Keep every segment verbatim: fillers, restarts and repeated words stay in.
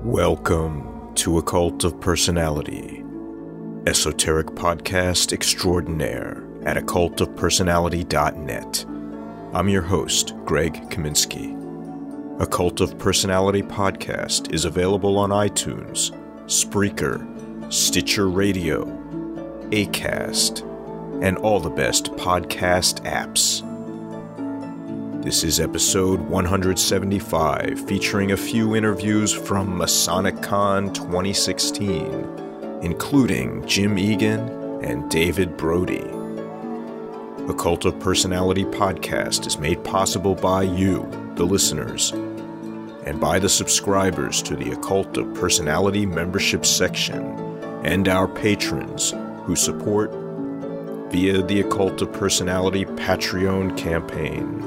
Welcome to A Cult of Personality, esoteric podcast extraordinaire at occult of personality dot net. I'm your host, Greg Kaminsky. A Cult of Personality podcast is available on iTunes, Spreaker, Stitcher Radio, Acast, and all the best podcast apps. This is episode one seventy-five, featuring a few interviews from MasonicCon twenty sixteen, including Jim Egan and David Brody. A Cult of Personality podcast is made possible by you, the listeners, and by the subscribers to the A Cult of Personality membership section, and our patrons who support via the A Cult of Personality Patreon campaign.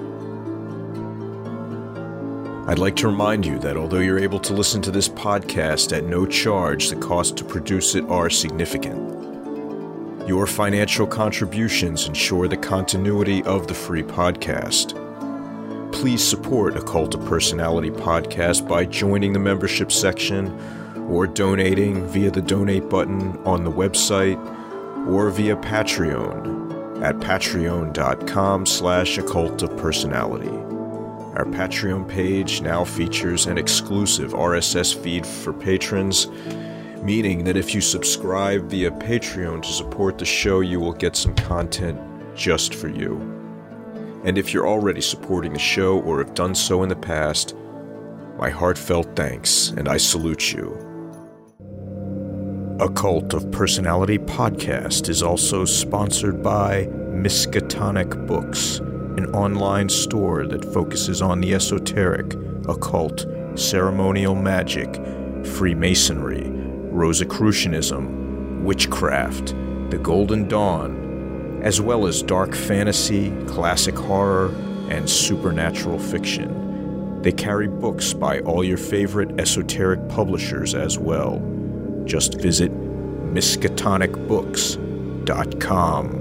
I'd like to remind you that although you're able to listen to this podcast at no charge, the costs to produce it are significant. Your financial contributions ensure the continuity of the free podcast. Please support A Cult of Personality podcast by joining the membership section or donating via the donate button on the website or via Patreon at patreon.com slash occult of personality. Our Patreon page now features an exclusive R S S feed for patrons, meaning that if you subscribe via Patreon to support the show, you will get some content just for you. And if you're already supporting the show or have done so in the past, my heartfelt thanks, and I salute you. A Cult of Personality podcast is also sponsored by Miskatonic Books, an online store that focuses on the esoteric, occult, ceremonial magic, Freemasonry, Rosicrucianism, witchcraft, the Golden Dawn, as well as dark fantasy, classic horror, and supernatural fiction. They carry books by all your favorite esoteric publishers as well. Just visit miskatonic books dot com.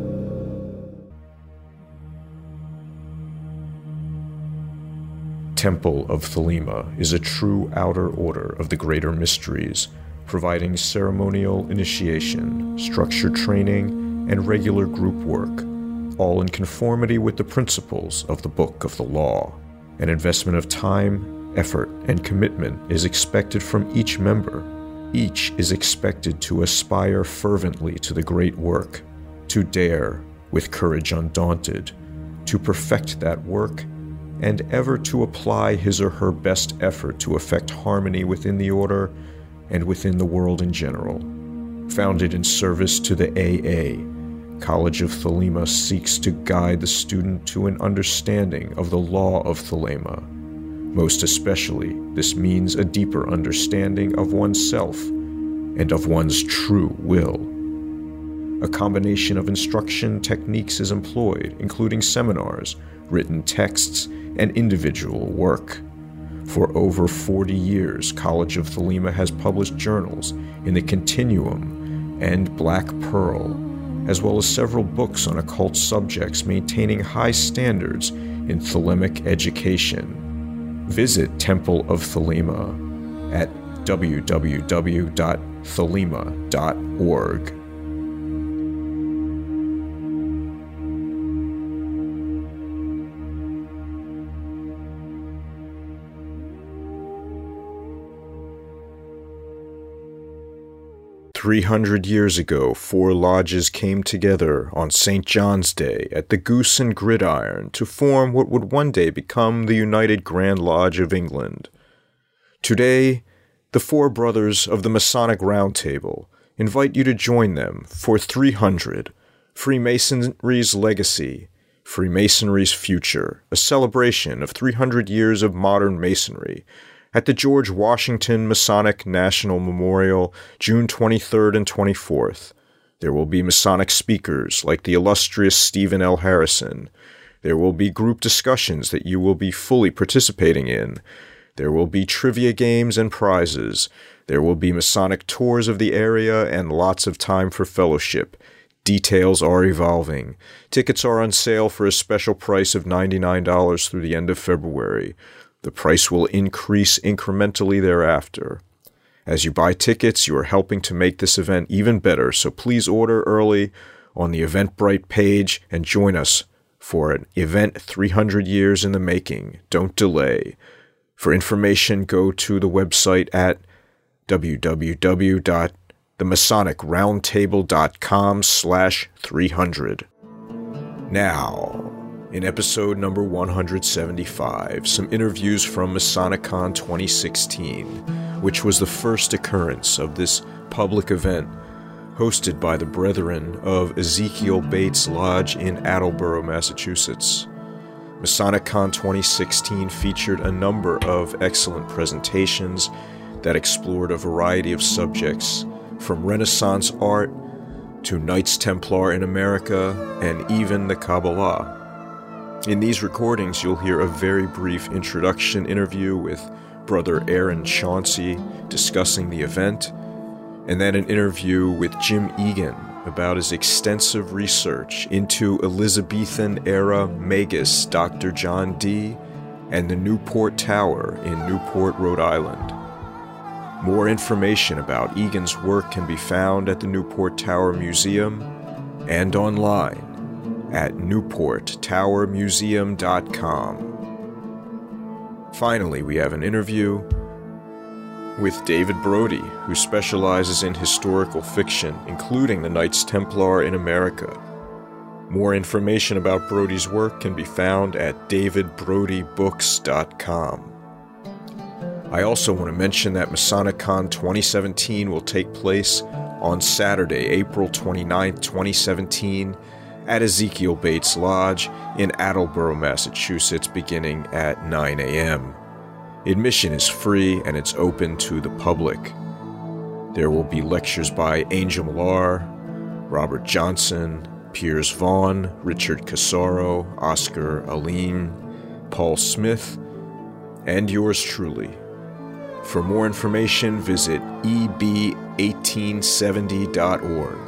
Temple of Thelema is a true outer order of the greater mysteries, providing ceremonial initiation, structured training, and regular group work, all in conformity with the principles of the Book of the Law. An investment of time, effort, and commitment is expected from each member. Each is expected to aspire fervently to the great work, to dare, with courage undaunted, to perfect that work, and ever to apply his or her best effort to effect harmony within the order and within the world in general. Founded in service to the A A, College of Thelema seeks to guide the student to an understanding of the law of Thelema. Most especially, this means a deeper understanding of oneself and of one's true will. A combination of instruction techniques is employed, including seminars, written texts, and individual work. For over forty years, College of Thelema has published journals in the Continuum and Black Pearl, as well as several books on occult subjects maintaining high standards in Thelemic education. Visit Temple of Thelema at w w w dot thelema dot org. Three hundred years ago, four lodges came together on Saint John's Day at the Goose and Gridiron to form what would one day become the United Grand Lodge of England. Today, the four brothers of the Masonic Round Table invite you to join them for three hundred, Freemasonry's Legacy, Freemasonry's Future, a celebration of three hundred years of modern Masonry, at the George Washington Masonic National Memorial, June twenty-third and twenty-fourth. There will be Masonic speakers like the illustrious Stephen L. Harrison. There will be group discussions that you will be fully participating in. There will be trivia games and prizes. There will be Masonic tours of the area and lots of time for fellowship. Details are evolving. Tickets are on sale for a special price of ninety-nine dollars through the end of February. The price will increase incrementally thereafter. As you buy tickets, you are helping to make this event even better, so please order early on the Eventbrite page and join us for an event three hundred years in the making. Don't delay. For information, go to the website at w w w dot the masonic roundtable dot com slash three hundred. Now, in episode number one hundred seventy-five, some interviews from MasoniCon twenty sixteen, which was the first occurrence of this public event hosted by the Brethren of Ezekiel Bates Lodge in Attleboro, Massachusetts. MasoniCon twenty sixteen featured a number of excellent presentations that explored a variety of subjects, from Renaissance art to Knights Templar in America and even the Kabbalah. In these recordings, you'll hear a very brief introduction interview with Brother Aaron Chauncey discussing the event, and then an interview with Jim Egan about his extensive research into Elizabethan-era magus Doctor John Dee and the Newport Tower in Newport, Rhode Island. More information about Egan's work can be found at the Newport Tower Museum and online at newport tower museum dot com. Finally, we have an interview with David Brody, who specializes in historical fiction, including the Knights Templar in America. More information about Brody's work can be found at david brody books dot com. I also want to mention that MasoniCon twenty seventeen will take place on Saturday, April twenty-ninth, twenty seventeen, at Ezekiel Bates Lodge in Attleboro, Massachusetts, beginning at nine a.m. Admission is free and it's open to the public. There will be lectures by Angel Millar, Robert Johnson, Piers Vaughn, Richard Casaro, Oscar Aline, Paul Smith, and yours truly. For more information, visit e b eighteen seventy dot org.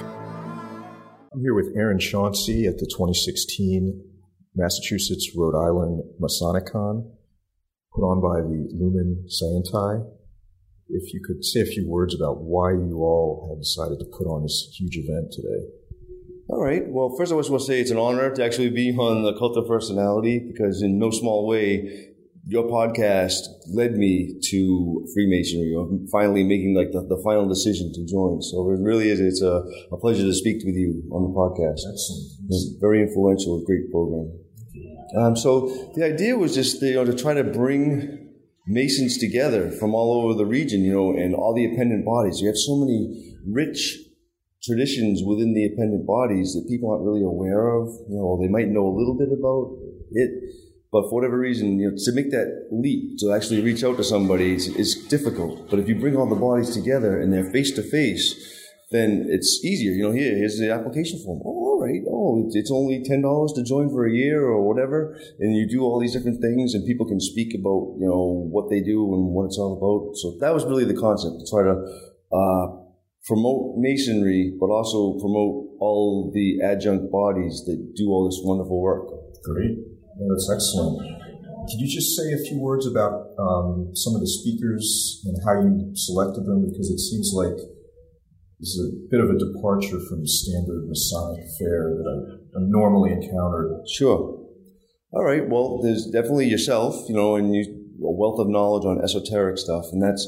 I'm here with Aaron Chauncey at the twenty sixteen Massachusetts Rhode Island MasoniCon, put on by the Lumen Scientai. If you could say a few words about why you all have decided to put on this huge event today. All right. Well, first I just want to say it's an honor to actually be on the Cult of Personality, because in no small way, your podcast led me to Freemasonry, or finally making like the, the final decision to join. So it really is, it's a, a pleasure to speak with you on the podcast. Excellent. It's very influential, great program. Um, so the idea was just, you know, to try to bring Masons together from all over the region, you know, and all the appendant bodies. You have so many rich traditions within the appendant bodies that people aren't really aware of. You know, they might know a little bit about it, but for whatever reason, you know, to make that leap, to actually reach out to somebody is, is difficult. But if you bring all the bodies together and they're face to face, then it's easier. You know, here, here's the application form. Oh, all right. Oh, it's only ten dollars to join for a year or whatever. And you do all these different things, and people can speak about, you know, what they do and what it's all about. So that was really the concept, to try to uh, promote Masonry, but also promote all the adjunct bodies that do all this wonderful work. Great. Yeah, that's excellent. Could you just say a few words about um, some of the speakers and how you selected them? Because it seems like this is a bit of a departure from the standard Masonic fare that I, I've normally encountered. Sure. All right. Well, there's definitely yourself, you know, and you, a wealth of knowledge on esoteric stuff, and that's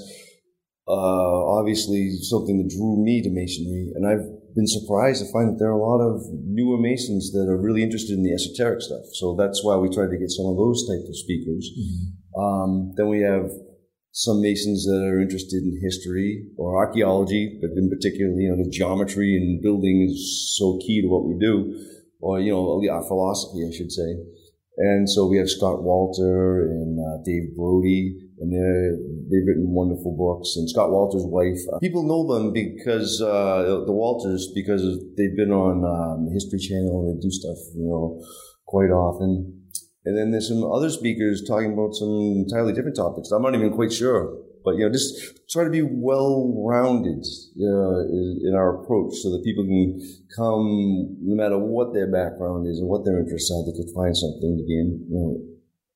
uh, obviously something that drew me to Masonry. And I've been surprised to find that there are a lot of newer Masons that are really interested in the esoteric stuff. So that's why we tried to get some of those types of speakers. Mm-hmm. Um, then we have some Masons that are interested in history or archaeology, but in particular, you know, the geometry and building is so key to what we do, or, you know, our philosophy, I should say. And so we have Scott Walter and uh, Dave Brody, and they're, they've written wonderful books. And Scott Walter's wife, uh, people know them because, uh, the Walters, because they've been on um, the History Channel, and they do stuff, you know, quite often. And then there's some other speakers talking about some entirely different topics. I'm not even quite sure. But, you know, just try to be well-rounded uh, in our approach so that people can come, no matter what their background is and what their interests are, they can find something to be, in, you know,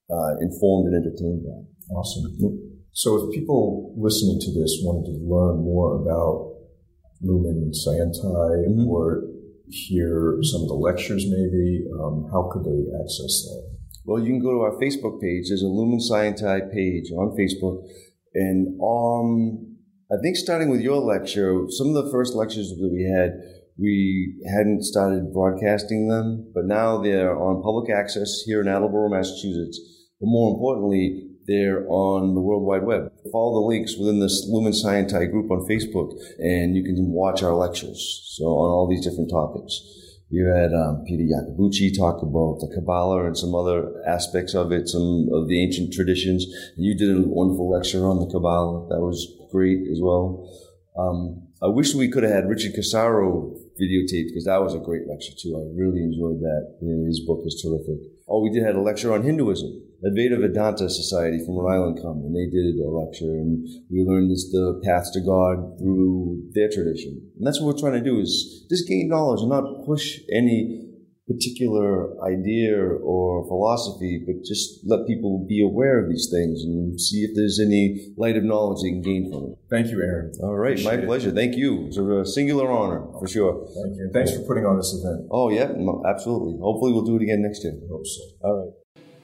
uh, informed and entertained by. Awesome. So if people listening to this wanted to learn more about Lumen Scientia mm-hmm. or hear some of the lectures maybe, um, how could they access that? Well, you can go to our Facebook page. There's a Lumen Scientia page on Facebook. And um, I think starting with your lecture, some of the first lectures that we had, we hadn't started broadcasting them, but now they're on public access here in Attleboro, Massachusetts. But more importantly, they're on the World Wide Web. Follow the links within this Lumen Scientia group on Facebook, and you can watch our lectures. So on all these different topics. You had um, Peter Iacobucci talk about the Kabbalah and some other aspects of it, some of the ancient traditions. And you did a wonderful lecture on the Kabbalah. That was great as well. Um, I wish we could have had Richard Casaro videotaped, because that was a great lecture too. I really enjoyed that. His book is terrific. Oh, we did have a lecture on Hinduism. Advaita Vedanta Society from Rhode Island come, and they did a lecture, and we learned this, the paths to God through their tradition. And that's what we're trying to do, is just gain knowledge and not push any particular idea or philosophy, but just let people be aware of these things and see if there's any light of knowledge they can gain from it. Thank you, Aaron. All right, Appreciate my pleasure. It. Thank you. It's a singular honor, for sure. Thank you. Thanks for putting on this event. Oh, yeah, absolutely. Hopefully we'll do it again next year. I hope so. All right.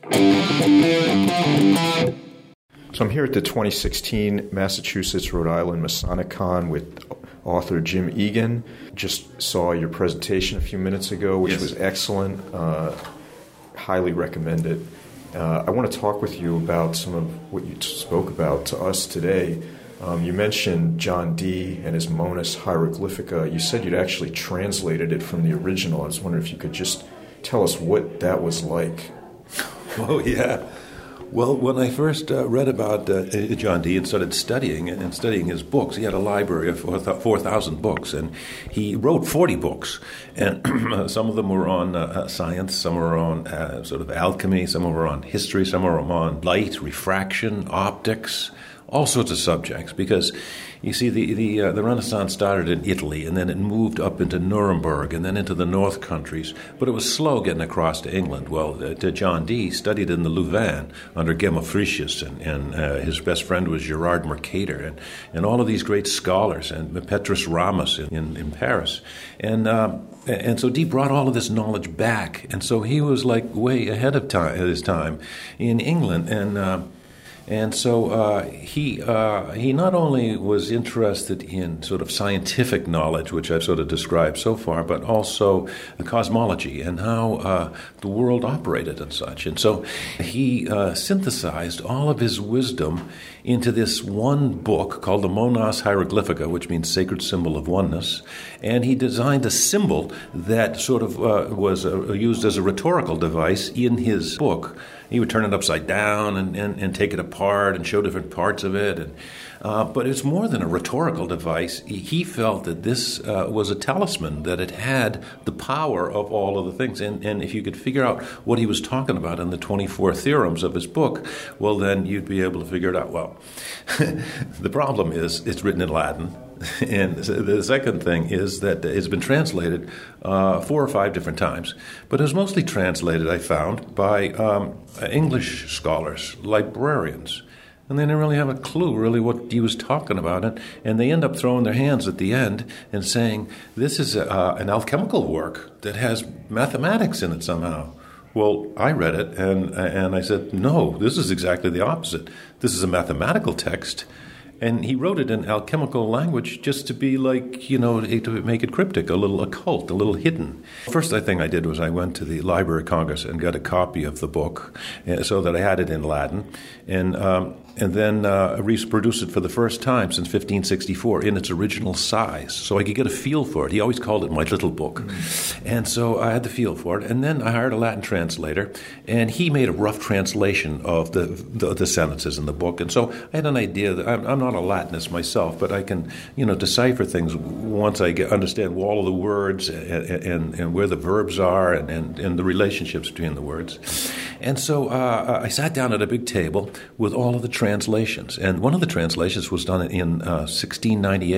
So I'm here at the twenty sixteen Massachusetts Rhode Island Masonic Con with author Jim Egan. Just saw your presentation a few minutes ago, which yes. was excellent. Uh, highly recommend it. Uh, I want to talk with you about some of what you t- spoke about to us today. Um, you mentioned John Dee and his Monas Hieroglyphica. You said you'd actually translated it from the original. I was wondering if you could just tell us what that was like. Oh, yeah. Well, when I first uh, read about uh, John Dee and started studying and studying his books, he had a library of four thousand books, and he wrote forty books. And some of them were on uh, science, some were on uh, sort of alchemy, some were on history, some were on light, refraction, optics, all sorts of subjects, because you see, the the, uh, the Renaissance started in Italy, and then it moved up into Nuremberg, and then into the North countries. But it was slow getting across to England. Well, uh, to John Dee studied in the Louvain under Gemelfricius, and, and uh, his best friend was Gerard Mercator, and, and all of these great scholars, and Petrus Ramus in, in, in Paris. And um, and so Dee brought all of this knowledge back, and so he was like way ahead of time, his time in England, and. Uh, And so uh, he uh, he not only was interested in sort of scientific knowledge, which I've sort of described so far, but also the cosmology and how uh, the world operated and such. And so he uh, synthesized all of his wisdom into this one book called the Monas Hieroglyphica, which means sacred symbol of oneness. And he designed a symbol that sort of uh, was uh, used as a rhetorical device in his book. He would turn it upside down and, and, and take it apart and show different parts of it. And, uh, but it's more than a rhetorical device. He, he felt that this uh, was a talisman, that it had the power of all of the things. And, and if you could figure out what he was talking about in the twenty-four theorems of his book, well, then you'd be able to figure it out. Well, the problem is it's written in Latin. And the second thing is that it's been translated uh, four or five different times, but it was mostly translated, I found, by um, English scholars, librarians, and they didn't really have a clue really what he was talking about, and, and they end up throwing their hands at the end and saying, this is a, uh, an alchemical work that has mathematics in it somehow. Well, I read it, and and I said, no, this is exactly the opposite. This is a mathematical text. And he wrote it in alchemical language just to be like, you know, to make it cryptic, a little occult, a little hidden. First thing I did was I went to the Library of Congress and got a copy of the book so that I had it in Latin. And um, and then uh, reproduced it for the first time since fifteen sixty-four in its original size, so I could get a feel for it. He always called it my little book. Mm-hmm. And so I had the feel for it. And then I hired a Latin translator, and he made a rough translation of the the, the sentences in the book. And so I had an idea that I'm, I'm not a Latinist myself, but I can, you know, decipher things once I get, understand all of the words and, and, and where the verbs are and, and, and the relationships between the words. And so uh, I sat down at a big table with all of the translations. And one of the translations was done in uh, sixteen ninety-eight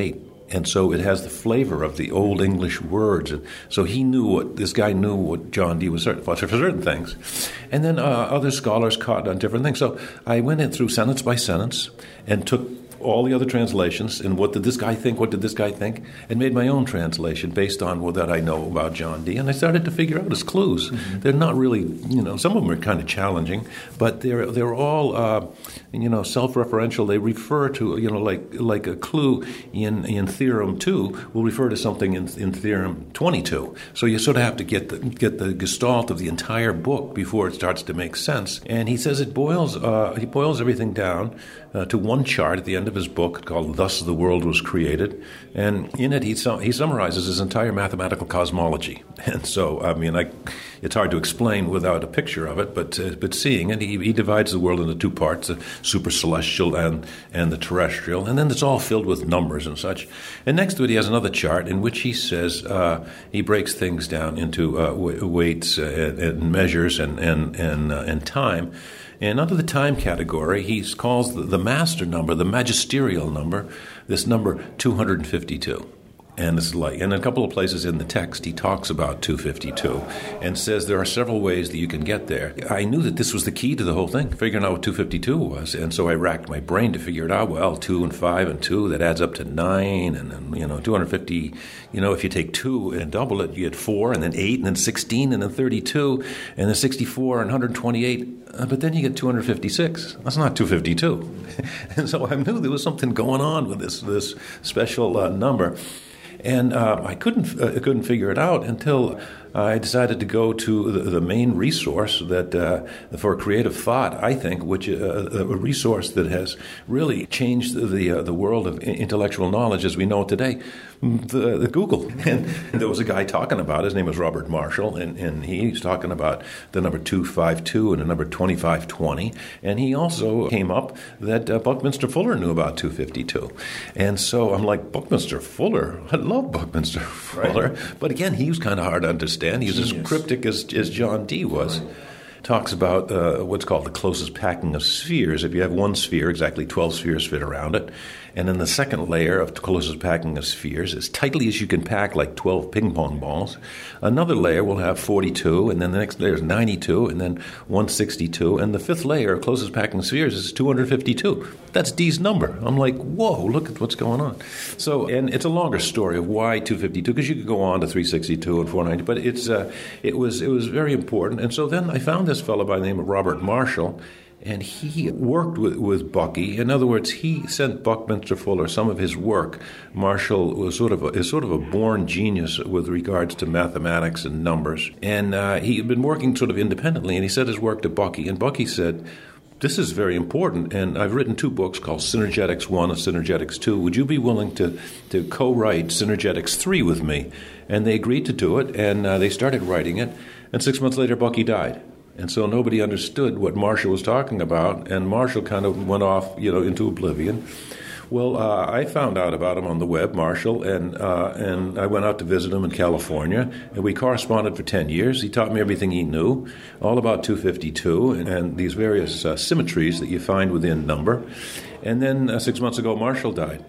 And so it has the flavor of the old English words. And so he knew what, this guy knew what John Dee was certain for, for certain things. And then uh, other scholars caught on different things. So I went in through sentence by sentence and took all the other translations and what did this guy think, what did this guy think, and made my own translation based on what that I know about John Dee. And I started to figure out his clues. Mm-hmm. They're not really, you know, some of them are kind of challenging, but they're they're all, uh, you know, self-referential. They refer to, you know, like like a clue in, in Theorem two will refer to something in, in Theorem twenty-two. So you sort of have to get the, get the gestalt of the entire book before it starts to make sense. And he says it boils, uh, he boils everything down uh, to one chart at the end of his book called Thus the World Was Created. And in it, he su- he summarizes his entire mathematical cosmology. And so, I mean, I, it's hard to explain without a picture of it, but uh, but seeing it, he, he divides the world into two parts, the super-celestial and, and the terrestrial. And then it's all filled with numbers and such. And next to it, he has another chart in which he says, uh, he breaks things down into uh, w- weights uh, and, and measures and, and, and, uh, and time. And under the time category, he calls the, the master number, the magisterial number, this number two hundred fifty-two. And it's like, in a couple of places in the text, he talks about two fifty-two and says there are several ways that you can get there. I knew that this was the key to the whole thing, figuring out what two fifty-two was. And so I racked my brain to figure it out. Well, two and five and two, that adds up to nine. And then, you know, two hundred fifty, you know, if you take two and double it, you get four, and then eight, and then sixteen, and then thirty-two, and then sixty-four, and one hundred twenty-eight. Uh, but then you get two hundred fifty-six. That's not two fifty-two. And so I knew there was something going on with this, this special uh, number. And uh, I couldn't uh, couldn't figure it out until I decided to go to the, the main resource that uh, for creative thought, I think, which uh, a resource that has really changed the the, uh, the world of intellectual knowledge as we know it today, the, the Google. And there was a guy talking about it. His name was Robert Marshall, and, and he's talking about the number two fifty-two and the number twenty-five twenty. And he also came up that uh, Buckminster Fuller knew about two fifty-two. And so I'm like, Buckminster Fuller? I love Buckminster Fuller. Right. But again, he was kind of hard to understand. He's Genius. As cryptic as, as John Dee was. Right. Talks about uh, what's called the closest packing of spheres. If you have one sphere, exactly twelve spheres fit around it. And then the second layer of closest packing of spheres, as tightly as you can pack like twelve ping pong balls. Another layer will have forty-two, and then the next layer is ninety-two, and then one hundred sixty-two. And the fifth layer of closest packing spheres is two hundred fifty-two. That's Dee's number. I'm like, whoa, look at what's going on. So, and it's a longer story of why two fifty-two, because you could go on to three sixty-two and four ninety, but it's uh, it was it was very important. And so then I found this fellow by the name of Robert Marshall. And he worked with, with Bucky. In other words, he sent Buckminster Fuller some of his work. Marshall was sort of a, is sort of a born genius with regards to mathematics and numbers. And uh, he had been working sort of independently, and he sent his work to Bucky. And Bucky said, this is very important, and I've written two books called Synergetics one and Synergetics two. Would you be willing to, to co-write Synergetics three with me? And they agreed to do it, and uh, they started writing it. And six months later, Bucky died. And so nobody understood what Marshall was talking about, and Marshall kind of went off, you know, into oblivion. Well, uh, I found out about him on the web, Marshall, and uh, and I went out to visit him in California, and we corresponded for ten years. He taught me everything he knew, all about two fifty-two and, and these various uh, symmetries that you find within number. And then uh, six months ago, Marshall died.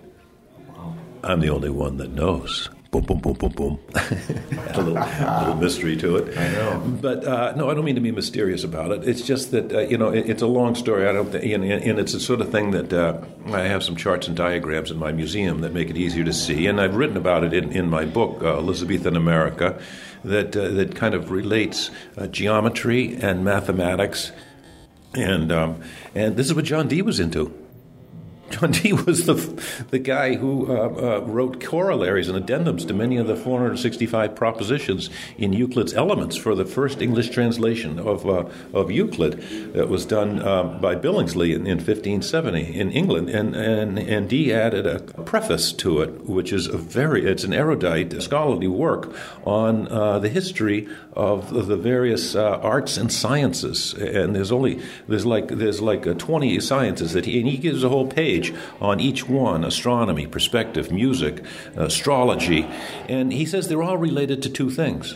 I'm the only one that knows. Boom, boom, boom, boom, boom. a, little, a little mystery to it. I know. But, uh, no, I don't mean to be mysterious about it. It's just that, uh, you know, it, it's a long story. I don't, th- and, and it's the sort of thing that uh, I have some charts and diagrams in my museum that make it easier to see. And I've written about it in, in my book, uh, Elizabethan America, that, uh, that kind of relates uh, geometry and mathematics. And, um, and this is what John Dee was into. John Dee was the the guy who uh, uh, wrote corollaries and addendums to many of the four hundred sixty-five propositions in Euclid's Elements for the first English translation of uh, of Euclid that was done uh, by Billingsley in, in fifteen seventy in England. And, and, and Dee added a preface to it, which is a very, it's an erudite, scholarly work on uh, the history of the various uh, arts and sciences. And there's only, there's like, there's like uh, twenty sciences that he, and he gives a whole page on each one: astronomy, perspective, music, astrology. And he says they're all related to two things: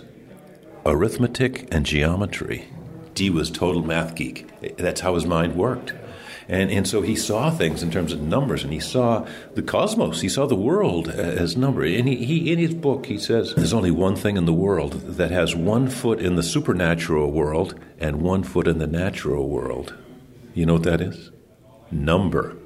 arithmetic and geometry. Dee was total math geek. That's how his mind worked. And and so he saw things in terms of numbers, and he saw the cosmos, he saw the world as number. And he, he in his book, he says, there's only one thing in the world that has one foot in the supernatural world and one foot in the natural world. You know what that is? Number.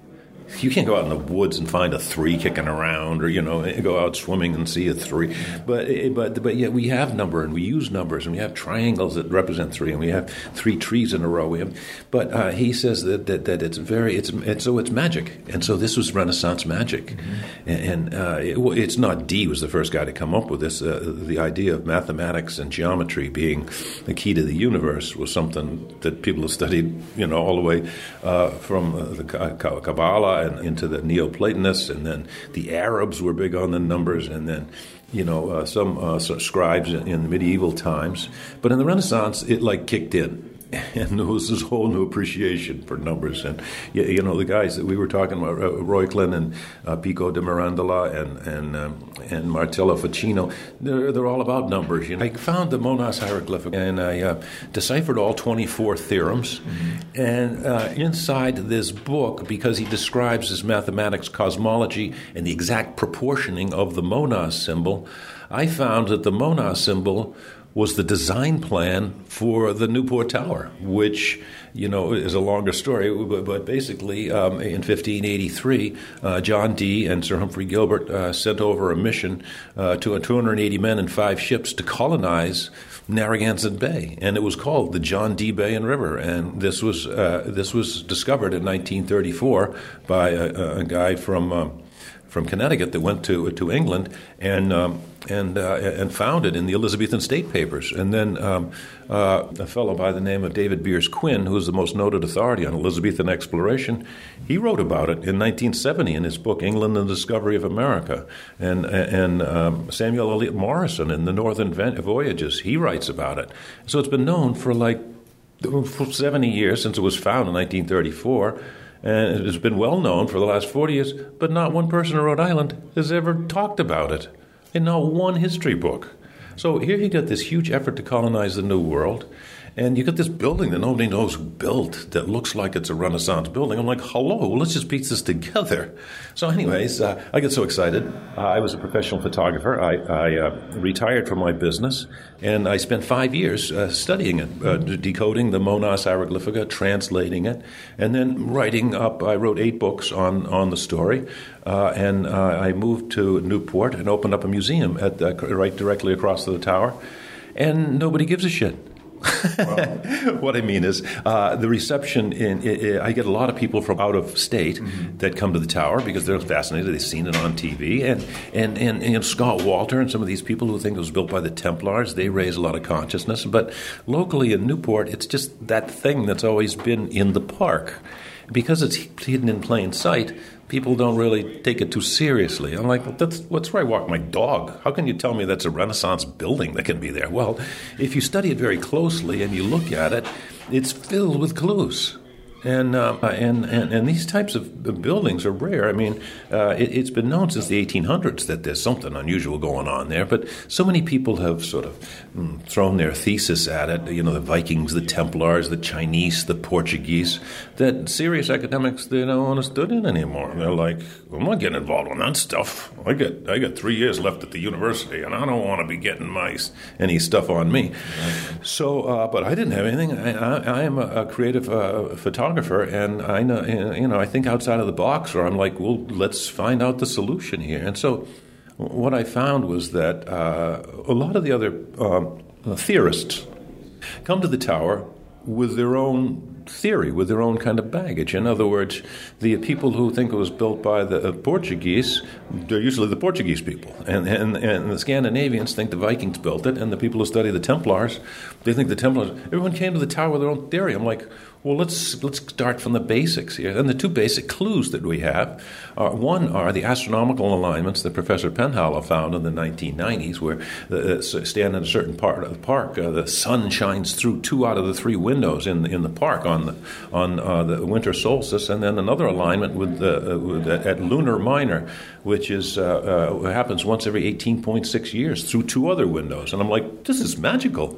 You can't go out in the woods and find a three kicking around, or you know, go out swimming and see a three. But but but yet we have number, and we use numbers, and we have triangles that represent three, and we have three trees in a row. We have, but uh, he says that, that that it's very it's, it's so it's magic, and so this was Renaissance magic, mm-hmm. and, and uh, it, it's not Dee was the first guy to come up with this. Uh, the idea of mathematics and geometry being the key to the universe was something that people have studied, you know, all the way uh, from uh, the Kabbalah and into the Neoplatonists, and then the Arabs were big on the numbers, and then, you know, uh, some uh, scribes in, in medieval times. But in the Renaissance, it like kicked in. And there was this whole new appreciation for numbers. And, you know, the guys that we were talking about, uh, Reuchlin and uh, Pico de Mirandola and and um, and Martello Ficino, they're, they're all about numbers. You know, I found the Monas hieroglyphic, and I uh, deciphered all twenty-four theorems. Mm-hmm. And uh, inside this book, because he describes his mathematics, cosmology, and the exact proportioning of the Monas symbol, I found that the Monas symbol was the design plan for the Newport Tower, which, you know, is a longer story, but, but basically um, in fifteen eighty-three, uh, John Dee and Sir Humphrey Gilbert uh, sent over a mission uh, to two hundred eighty men and five ships to colonize Narragansett Bay, and it was called the John D. Bay and River. And this was uh, this was discovered in nineteen thirty-four by a, a guy from um, from Connecticut that went to to England and um, and uh, and found it in the Elizabethan State Papers. And then um, uh, a fellow by the name of David Beers Quinn, who is the most noted authority on Elizabethan exploration, he wrote about it in nineteen seventy in his book England and the Discovery of America. And and um, Samuel Eliot Morison in the Northern Voyages, he writes about it. So it's been known for like for seventy years since it was found in nineteen thirty-four. And it has been well known for the last forty years, but not one person in Rhode Island has ever talked about it in not one history book. So here you get this huge effort to colonize the New World, and you get this building that nobody knows who built that looks like it's a Renaissance building. I'm like, hello, let's just piece this together. So anyways, uh, I get so excited. Uh, I was a professional photographer. I, I uh, retired from my business, and I spent five years uh, studying it, uh, decoding the Monas hieroglyphica, translating it, and then writing up. I wrote eight books on, on the story, uh, and uh, I moved to Newport and opened up a museum at uh, right directly across the tower, and nobody gives a shit. Wow. What I mean is uh, the reception in, in, I get a lot of people from out of state mm-hmm. that come to the tower because they're fascinated. They've seen it on T V, and and, and and you know, Scott Walter and some of these people who think it was built by the Templars, they raise a lot of consciousness. But locally in Newport, it's just that thing that's always been in the park. Because it's hidden in plain sight, people don't really take it too seriously. I'm like, well, that's, that's where I walk my dog. How can you tell me that's a Renaissance building that can be there? Well, if you study it very closely and you look at it, it's filled with clues. And, uh, and and and these types of buildings are rare. I mean, uh, it, it's been known since the eighteen hundreds that there's something unusual going on there. But so many people have sort of mm, thrown their thesis at it. You know, the Vikings, the Templars, the Chinese, the Portuguese. That serious academics, they don't want to study it anymore. They're like, I'm not getting involved in that stuff. I got I got three years left at the university, and I don't want to be getting my any stuff on me. So, uh, but I didn't have anything. I, I, I am a, a creative uh, photographer. And I know, you know, I think outside of the box, or I'm like, well, let's find out the solution here. And so, what I found was that uh, a lot of the other um, theorists come to the tower with their own theory, with their own kind of baggage. In other words, the people who think it was built by the Portuguese, they're usually the Portuguese people. And, and, and the Scandinavians think the Vikings built it, and the people who study the Templars, they think the Templars, everyone came to the tower with their own theory. I'm like, well, let's let's start from the basics here. And the two basic clues that we have are, one are the astronomical alignments that Professor Penhallow found in the nineteen nineties, where the, uh, stand in a certain part of the park, uh, the sun shines through two out of the three windows in in the park on the, on uh, the winter solstice, and then another alignment with, the, uh, with uh, at Lunar Minor, which is uh, uh, happens once every eighteen point six years through two other windows. And I'm like, this is magical.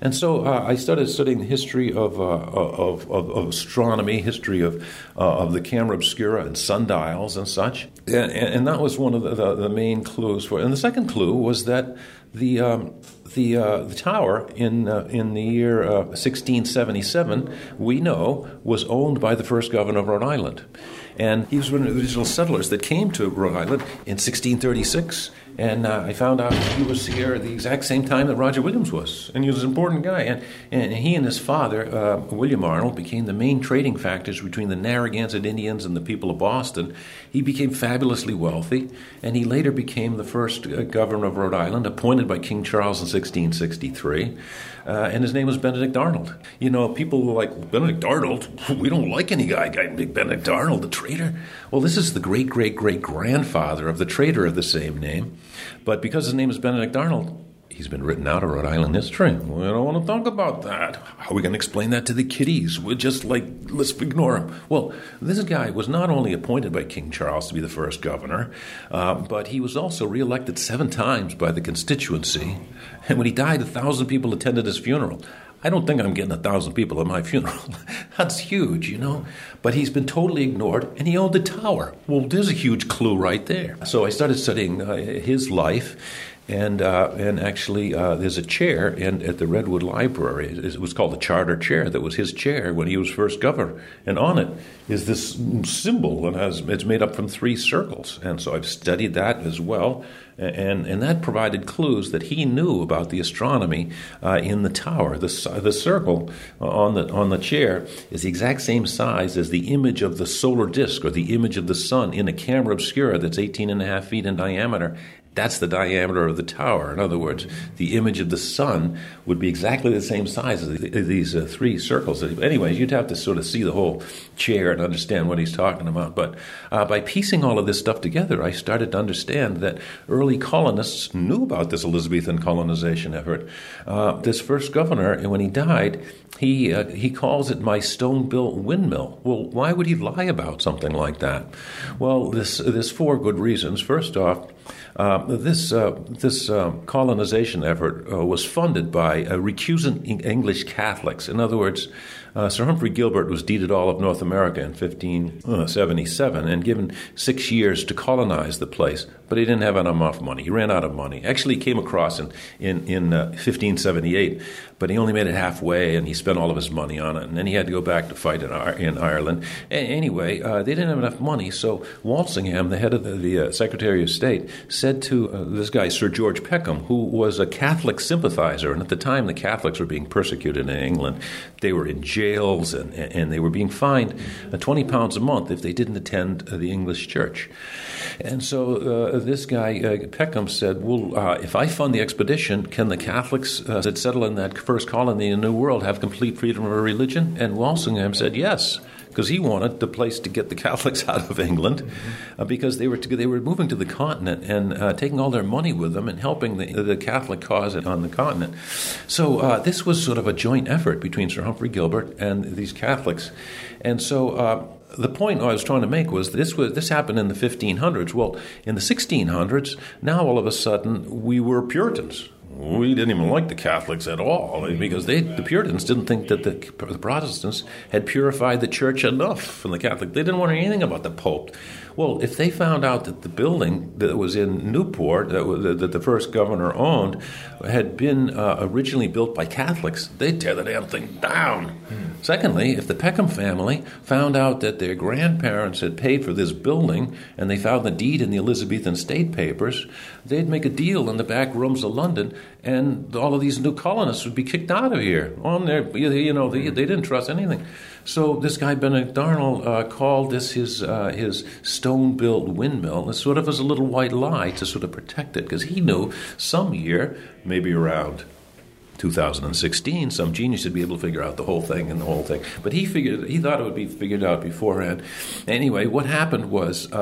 And so uh, I started studying the history of, uh, of, of, of astronomy, history of uh, of the camera obscura and sundials and such. And, and that was one of the, the, the main clues for it. And the second clue was that the um, the uh, the tower in uh, in the year uh, sixteen seventy-seven, we know, was owned by the first governor of Rhode Island. And he was one of the original settlers that came to Rhode Island in sixteen thirty-six. And uh, I found out he was here at the exact same time that Roger Williams was. And he was an important guy. And, and he and his father, uh, William Arnold, became the main trading factors between the Narragansett Indians and the people of Boston. He became fabulously wealthy. And he later became the first uh, governor of Rhode Island, appointed by King Charles in sixteen sixty-three. Uh, and his name was Benedict Arnold. You know, people were like, Benedict Arnold? We don't like any guy, guy named Benedict Arnold, the trader. Well, this is the great-great-great-grandfather of the trader of the same name. But because his name is Benedict Arnold, he's been written out of Rhode Island history. We don't want to talk about that. How are we going to explain that to the kiddies? We're just like, let's ignore him. Well, this guy was not only appointed by King Charles to be the first governor, uh, but he was also reelected seven times by the constituency. And when he died, a thousand people attended his funeral. I don't think I'm getting a thousand people at my funeral. That's huge, you know. But he's been totally ignored, and he owned the tower. Well, there's a huge clue right there. So I started studying uh, his life, and uh, and actually uh, there's a chair in, at the Redwood Library. It was called the Charter Chair. That was his chair when he was first governor. And on it is this symbol, and has, it's made up from three circles. And so I've studied that as well. And and that provided clues that he knew about the astronomy uh, in the tower. The the circle on the on the chair is the exact same size as the image of the solar disk or the image of the sun in a camera obscura that's eighteen and a half feet in diameter. That's the diameter of the tower. In other words, the image of the sun would be exactly the same size as these uh, three circles. Anyways, you'd have to sort of see the whole chair and understand what he's talking about. But uh, by piecing all of this stuff together, I started to understand that early colonists knew about this Elizabethan colonization effort. Uh, this first governor, and when he died, he uh, he calls it my stone-built windmill. Well, why would he lie about something like that? Well, this there's four good reasons. First off, Uh, this uh, this uh, colonization effort uh, was funded by uh, recusant English Catholics. In other words, uh, Sir Humphrey Gilbert was deeded all of North America in fifteen seventy-seven and given six years to colonize the place, but he didn't have enough money. He ran out of money. Actually, he came across in in, in uh, fifteen seventy-eight, but he only made it halfway, and he spent all of his money on it, and then he had to go back to fight in, in Ireland. A- anyway, uh, they didn't have enough money, so Walsingham, the head of the, the uh, Secretary of State, said to uh, this guy, Sir George Peckham, who was a Catholic sympathizer, and at the time the Catholics were being persecuted in England. They were in jails, and, and they were being fined uh, twenty pounds a month if they didn't attend uh, the English church. And so uh, this guy, uh, Peckham, said, well, uh, if I fund the expedition, can the Catholics uh, that settle in that first colony in the New World have complete freedom of religion? And Walsingham said yes, because he wanted the place to get the Catholics out of England, uh, because they were to, they were moving to the continent and uh, taking all their money with them and helping the, the Catholic cause on the continent. So uh, this was sort of a joint effort between Sir Humphrey Gilbert and these Catholics. And so uh, the point I was trying to make was this was this happened in the fifteen hundreds. Well, in the sixteen hundreds, now all of a sudden we were Puritans. We didn't even like the Catholics at all, because they, the Puritans didn't think that the, the Protestants had purified the church enough from the Catholic. They didn't want anything about the Pope. Well, if they found out that the building that was in Newport, that, was, that the first governor owned, had been uh, originally built by Catholics, they'd tear the damn thing down. Hmm. Secondly, if the Peckham family found out that their grandparents had paid for this building and they found the deed in the Elizabethan state papers, they'd make a deal in the back rooms of London, and all of these new colonists would be kicked out of here. On their, you know, they, they didn't trust anything. So this guy Benedict Arnold uh, called this his uh, his stone-built windmill, as sort of as a little white lie to sort of protect it, because he knew some year, maybe around two thousand sixteen, some genius would be able to figure out the whole thing and the whole thing. But he figured he thought it would be figured out beforehand. Anyway, what happened was uh,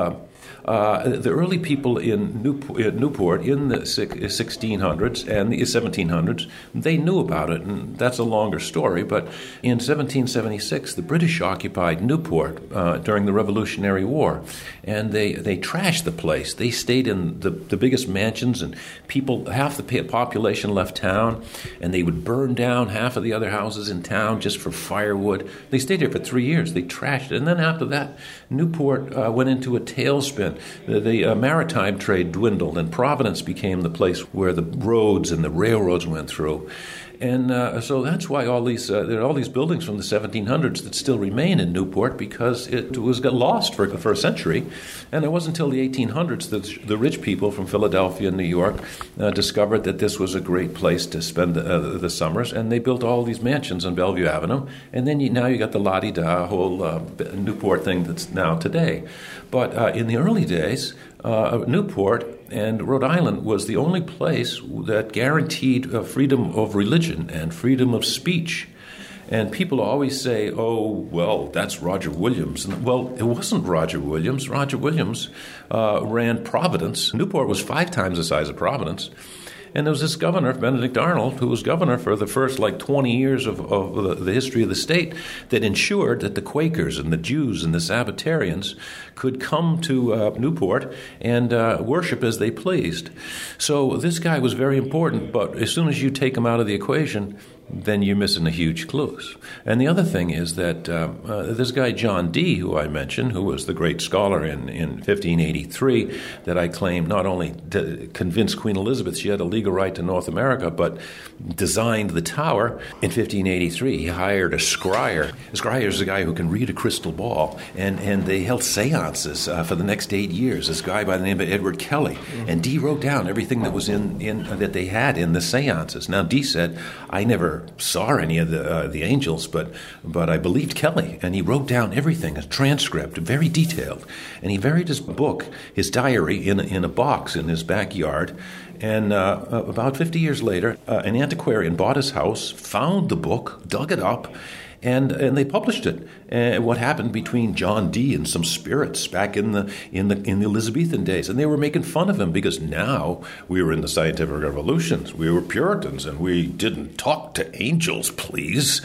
uh, the early people in Newport, Newport in the sixteen hundreds and the seventeen hundreds, they knew about it, and that's a longer story. But in seventeen seventy-six, the British occupied Newport uh, during the Revolutionary War, and they, they trashed the place. They stayed in the, the biggest mansions, and people, half the population left town, and they would burn down half of the other houses in town just for firewood. They stayed there for three years. They trashed it. And then after that, Newport uh, went into a tailspin. The, the uh, maritime trade dwindled, and Providence became the place where the roads and the railroads went through. And uh, so that's why all these uh, there are all these buildings from the seventeen hundreds that still remain in Newport, because it was got lost for, for a century. And it wasn't until the eighteen hundreds that the rich people from Philadelphia and New York uh, discovered that this was a great place to spend uh, the summers, and they built all these mansions on Bellevue Avenue. And then you, now you got the la-di-da whole uh, Newport thing that's now today. But uh, in the early days, uh, Newport and Rhode Island was the only place that guaranteed uh, freedom of religion and freedom of speech. And people always say, oh, well, that's Roger Williams. And, well, it wasn't Roger Williams. Roger Williams uh, ran Providence. Newport was five times the size of Providence. And there was this governor, Benedict Arnold, who was governor for the first, like, twenty years of, of the, the history of the state, that ensured that the Quakers and the Jews and the Sabbatarians could come to uh, Newport and uh, worship as they pleased. So this guy was very important, but as soon as you take him out of the equation, then you're missing a huge clues. And the other thing is that uh, uh, this guy John Dee, who I mentioned, who was the great scholar in, in fifteen eighty-three, that I claim not only to convince Queen Elizabeth she had a legal right to North America, but designed the tower in fifteen eighty-three. He hired a scryer. A scryer is a guy who can read a crystal ball, and, and they held seances uh, for the next eight years. This guy by the name of Edward Kelly. And Dee wrote down everything that was in, in uh, that they had in the seances. Now, Dee said, I never saw any of the uh, the angels, but but I believed Kelly, and he wrote down everything, a transcript, very detailed, and he buried his book, his diary, in in a box in his backyard. And uh, about fifty years later, uh, an antiquarian bought his house, found the book, dug it up, and and they published it. Uh, what happened between John Dee and some spirits back in the in the in the Elizabethan days, and they were making fun of him because now we were in the scientific revolutions, we were Puritans, and we didn't talk to angels, please.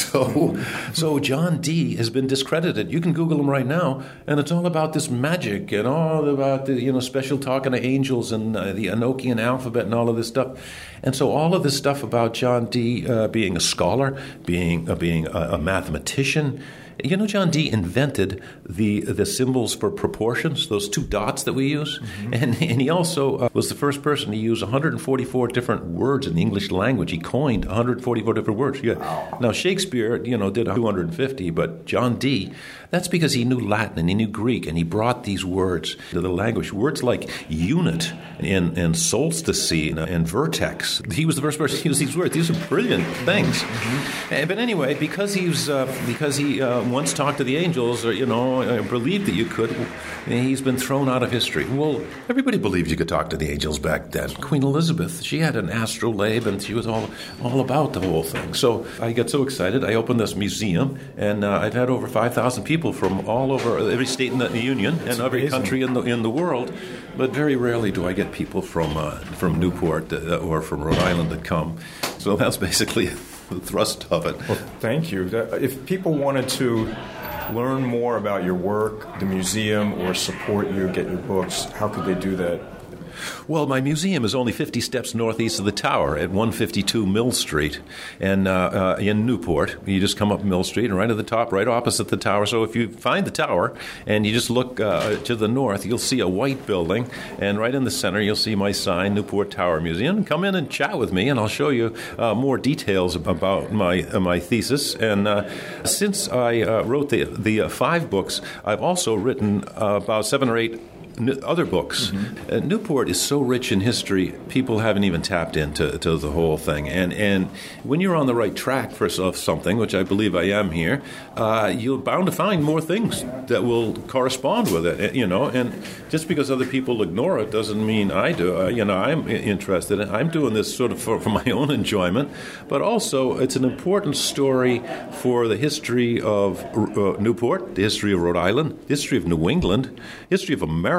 So so John Dee has been discredited. You can Google him right now, and it's all about this magic and all about the you know special talking to angels and uh, the Enochian alphabet and all of this stuff. And so all of this stuff about John Dee uh, being a scholar, being uh, being a, a mathematician. You know, John Dee invented the the symbols for proportions, those two dots that we use. Mm-hmm. And, and he also uh, was the first person to use one hundred forty-four different words in the English language. He coined one hundred forty-four different words. Yeah. Wow. Now, Shakespeare, you know, did two hundred fifty, but John Dee, that's because he knew Latin and he knew Greek, and he brought these words to the language. Words like unit and, and solstice and, and vertex. He was the first person to use these words. These are brilliant things. Mm-hmm. Uh, but anyway, because he was, uh, because he uh, once talked to the angels, or, you know, uh, believed that you could, he's been thrown out of history. Well, everybody believed you could talk to the angels back then. Queen Elizabeth, she had an astrolabe, and she was all all about the whole thing. So I got so excited, I opened this museum, and uh, I've had over five thousand people from all over every state in the Union and That's every amazing. country in the in the world. But very rarely do I get people from uh, from Newport uh, or from Rhode Island that come. So that's basically the thrust of it. Well, thank you. If people wanted to learn more about your work, the museum, or support you, get your books, how could they do that? Well, my museum is only fifty steps northeast of the tower at one fifty-two Mill Street, and uh, uh, in Newport. You just come up Mill Street, and right at the top, right opposite the tower. So if you find the tower and you just look uh, to the north, you'll see a white building, and right in the center, you'll see my sign, Newport Tower Museum. Come in and chat with me, and I'll show you uh, more details about my uh, my thesis. And uh, since I uh, wrote the the uh, five books, I've also written uh, about seven or eight other books. Mm-hmm. Uh, Newport is so rich in history, people haven't even tapped into to the whole thing. And and when you're on the right track for something, which I believe I am here, uh, you're bound to find more things that will correspond with it. You know, and just because other people ignore it doesn't mean I do. Uh, you know, I'm interested. I'm doing this sort of for, for my own enjoyment, but also it's an important story for the history of uh, Newport, the history of Rhode Island, the history of New England, history of America.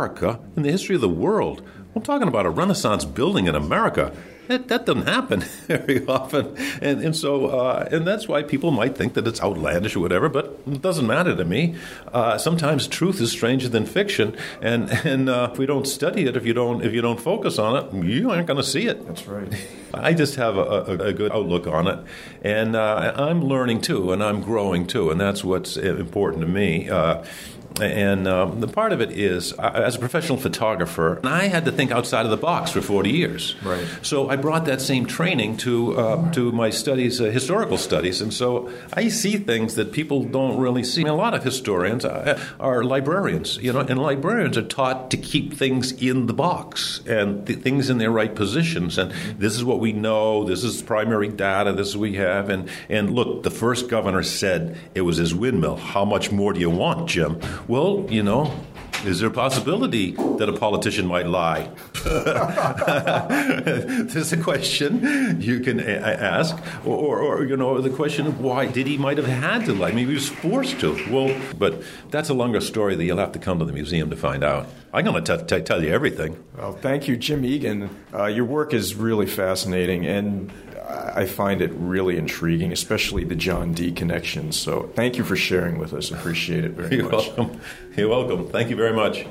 America, in the history of the world. I'm talking about a Renaissance building in America. That, that doesn't happen very often. And, and so, uh, and that's why people might think that it's outlandish or whatever, but it doesn't matter to me. Uh, sometimes truth is stranger than fiction. And, and uh, if we don't study it, if you don't, if you don't focus on it, you aren't going to see it. That's right. I just have a, a, a good outlook on it. And uh, I'm learning too, and I'm growing too. And that's what's important to me. Uh, And um, the part of it is, uh, as a professional photographer, I had to think outside of the box for forty years. Right. So I brought that same training to uh, to my studies, uh, historical studies, and so I see things that people don't really see. I mean, a lot of historians are, are librarians, you know, and librarians are taught to keep things in the box and th- things in their right positions. And this is what we know. This is primary data. This is what we have. And and look, the first governor said it was his windmill. How much more do you want, Jim? Well, you know, is there a possibility that a politician might lie? There's a question you can a- ask, or, or, or, you know, the question of why did he might have had to lie? Maybe he was forced to. Well, but that's a longer story that you'll have to come to the museum to find out. I'm going to t- t- tell you everything. Well, thank you, Jim Egan. Uh, your work is really fascinating, and I find it really intriguing, especially the John Dee connections. So thank you for sharing with us. Appreciate it very You're much. You're welcome. You're welcome. Thank you very much.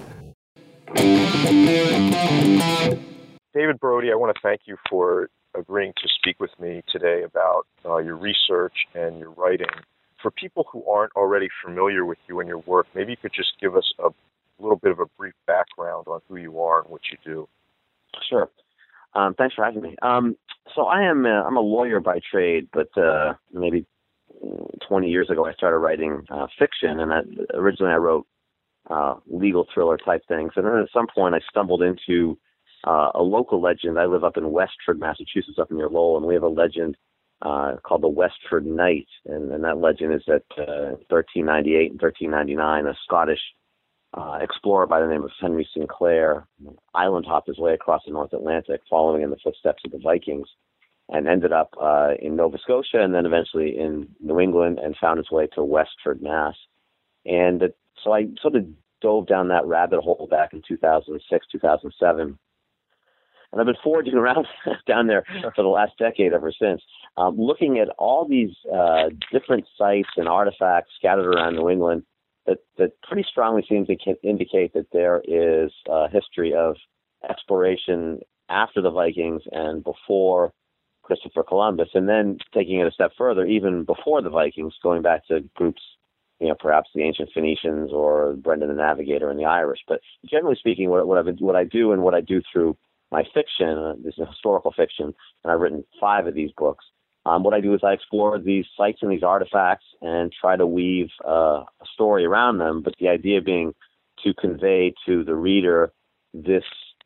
David Brody, I want to thank you for agreeing to speak with me today about uh, your research and your writing. For people who aren't already familiar with you and your work, maybe you could just give us a little bit of a brief background on who you are and what you do. Sure. Um, thanks for having me. Um, so I am a, I'm a lawyer by trade, but uh, maybe twenty years ago I started writing uh, fiction, and I, originally I wrote uh, legal thriller type things. And then at some point I stumbled into uh, a local legend. I live up in Westford, Massachusetts, up near Lowell, and we have a legend uh, called the Westford Knight, and, and that legend is that uh, thirteen ninety-eight and thirteen ninety-nine, a Scottish Uh, explorer by the name of Henry Sinclair island hopped his way across the North Atlantic, following in the footsteps of the Vikings, and ended up uh, in Nova Scotia and then eventually in New England and found his way to Westford, Mass. And it, so I sort of dove down that rabbit hole back in two thousand six, two thousand seven. And I've been foraging around down there for the last decade ever since, um, looking at all these uh, different sites and artifacts scattered around New England that, that pretty strongly seem to indicate that there is a history of exploration after the Vikings and before Christopher Columbus, and then taking it a step further, even before the Vikings, going back to groups, you know, perhaps the ancient Phoenicians or Brendan the Navigator and the Irish. But generally speaking, what, what, I've, what I do and what I do through my fiction, uh, this is historical fiction, and I've written five of these books. Um, what I do is I explore these sites and these artifacts and try to weave uh, a story around them, but the idea being to convey to the reader this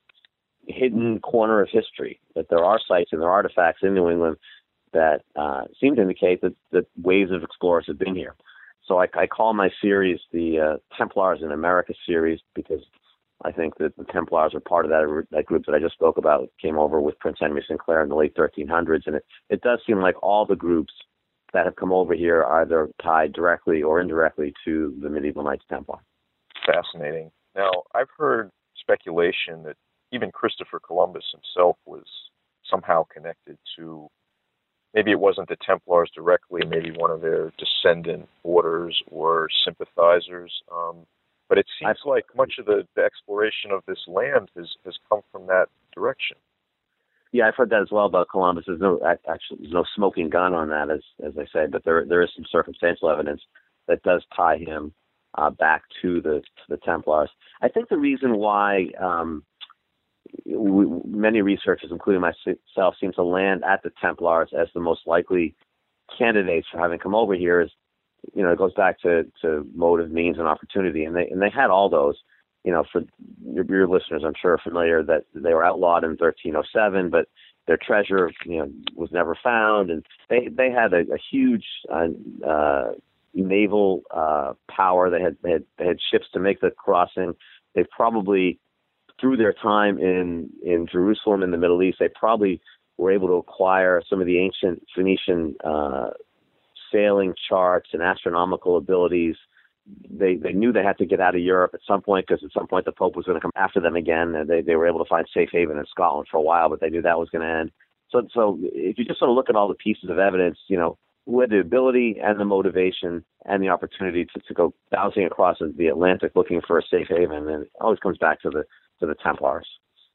hidden corner of history, that there are sites and there are artifacts in New England that uh, seem to indicate that, that waves of explorers have been here. So I, I call my series the uh, Templars in America series, because I think that the Templars are part of that, that group that I just spoke about, came over with Prince Henry Sinclair in the late thirteen hundreds. And it, it does seem like all the groups that have come over here are either tied directly or indirectly to the medieval Knights Templar. Fascinating. Now, I've heard speculation that even Christopher Columbus himself was somehow connected to, maybe it wasn't the Templars directly, maybe one of their descendant orders or sympathizers. Um, But it seems I've, like much of the, the exploration of this land has, has come from that direction. Yeah, I've heard that as well about Columbus. There's no actually there's no smoking gun on that, as as I say, but there there is some circumstantial evidence that does tie him uh, back to the to the Templars. I think the reason why um, we, many researchers, including myself, seem to land at the Templars as the most likely candidates for having come over here is, you know, it goes back to, to motive, means, and opportunity, and they and they had all those. You know, for your, your listeners, I'm sure are familiar that they were outlawed in thirteen oh seven, but their treasure, you know, was never found, and they they had a, a huge uh, uh, naval uh, power. They had, they had they had ships to make the crossing. They probably, through their time in in Jerusalem in the Middle East, they probably were able to acquire some of the ancient Phoenician Uh, sailing charts and astronomical abilities they they knew they had to get out of Europe at some point, because at some point the Pope was going to come after them again. And they, they were able to find safe haven in Scotland for a while, but they knew that was going to end. So, so if you just sort of look at all the pieces of evidence, you know, who had the ability and the motivation and the opportunity to, to go bouncing across the Atlantic looking for a safe haven, and it always comes back to the to the Templars.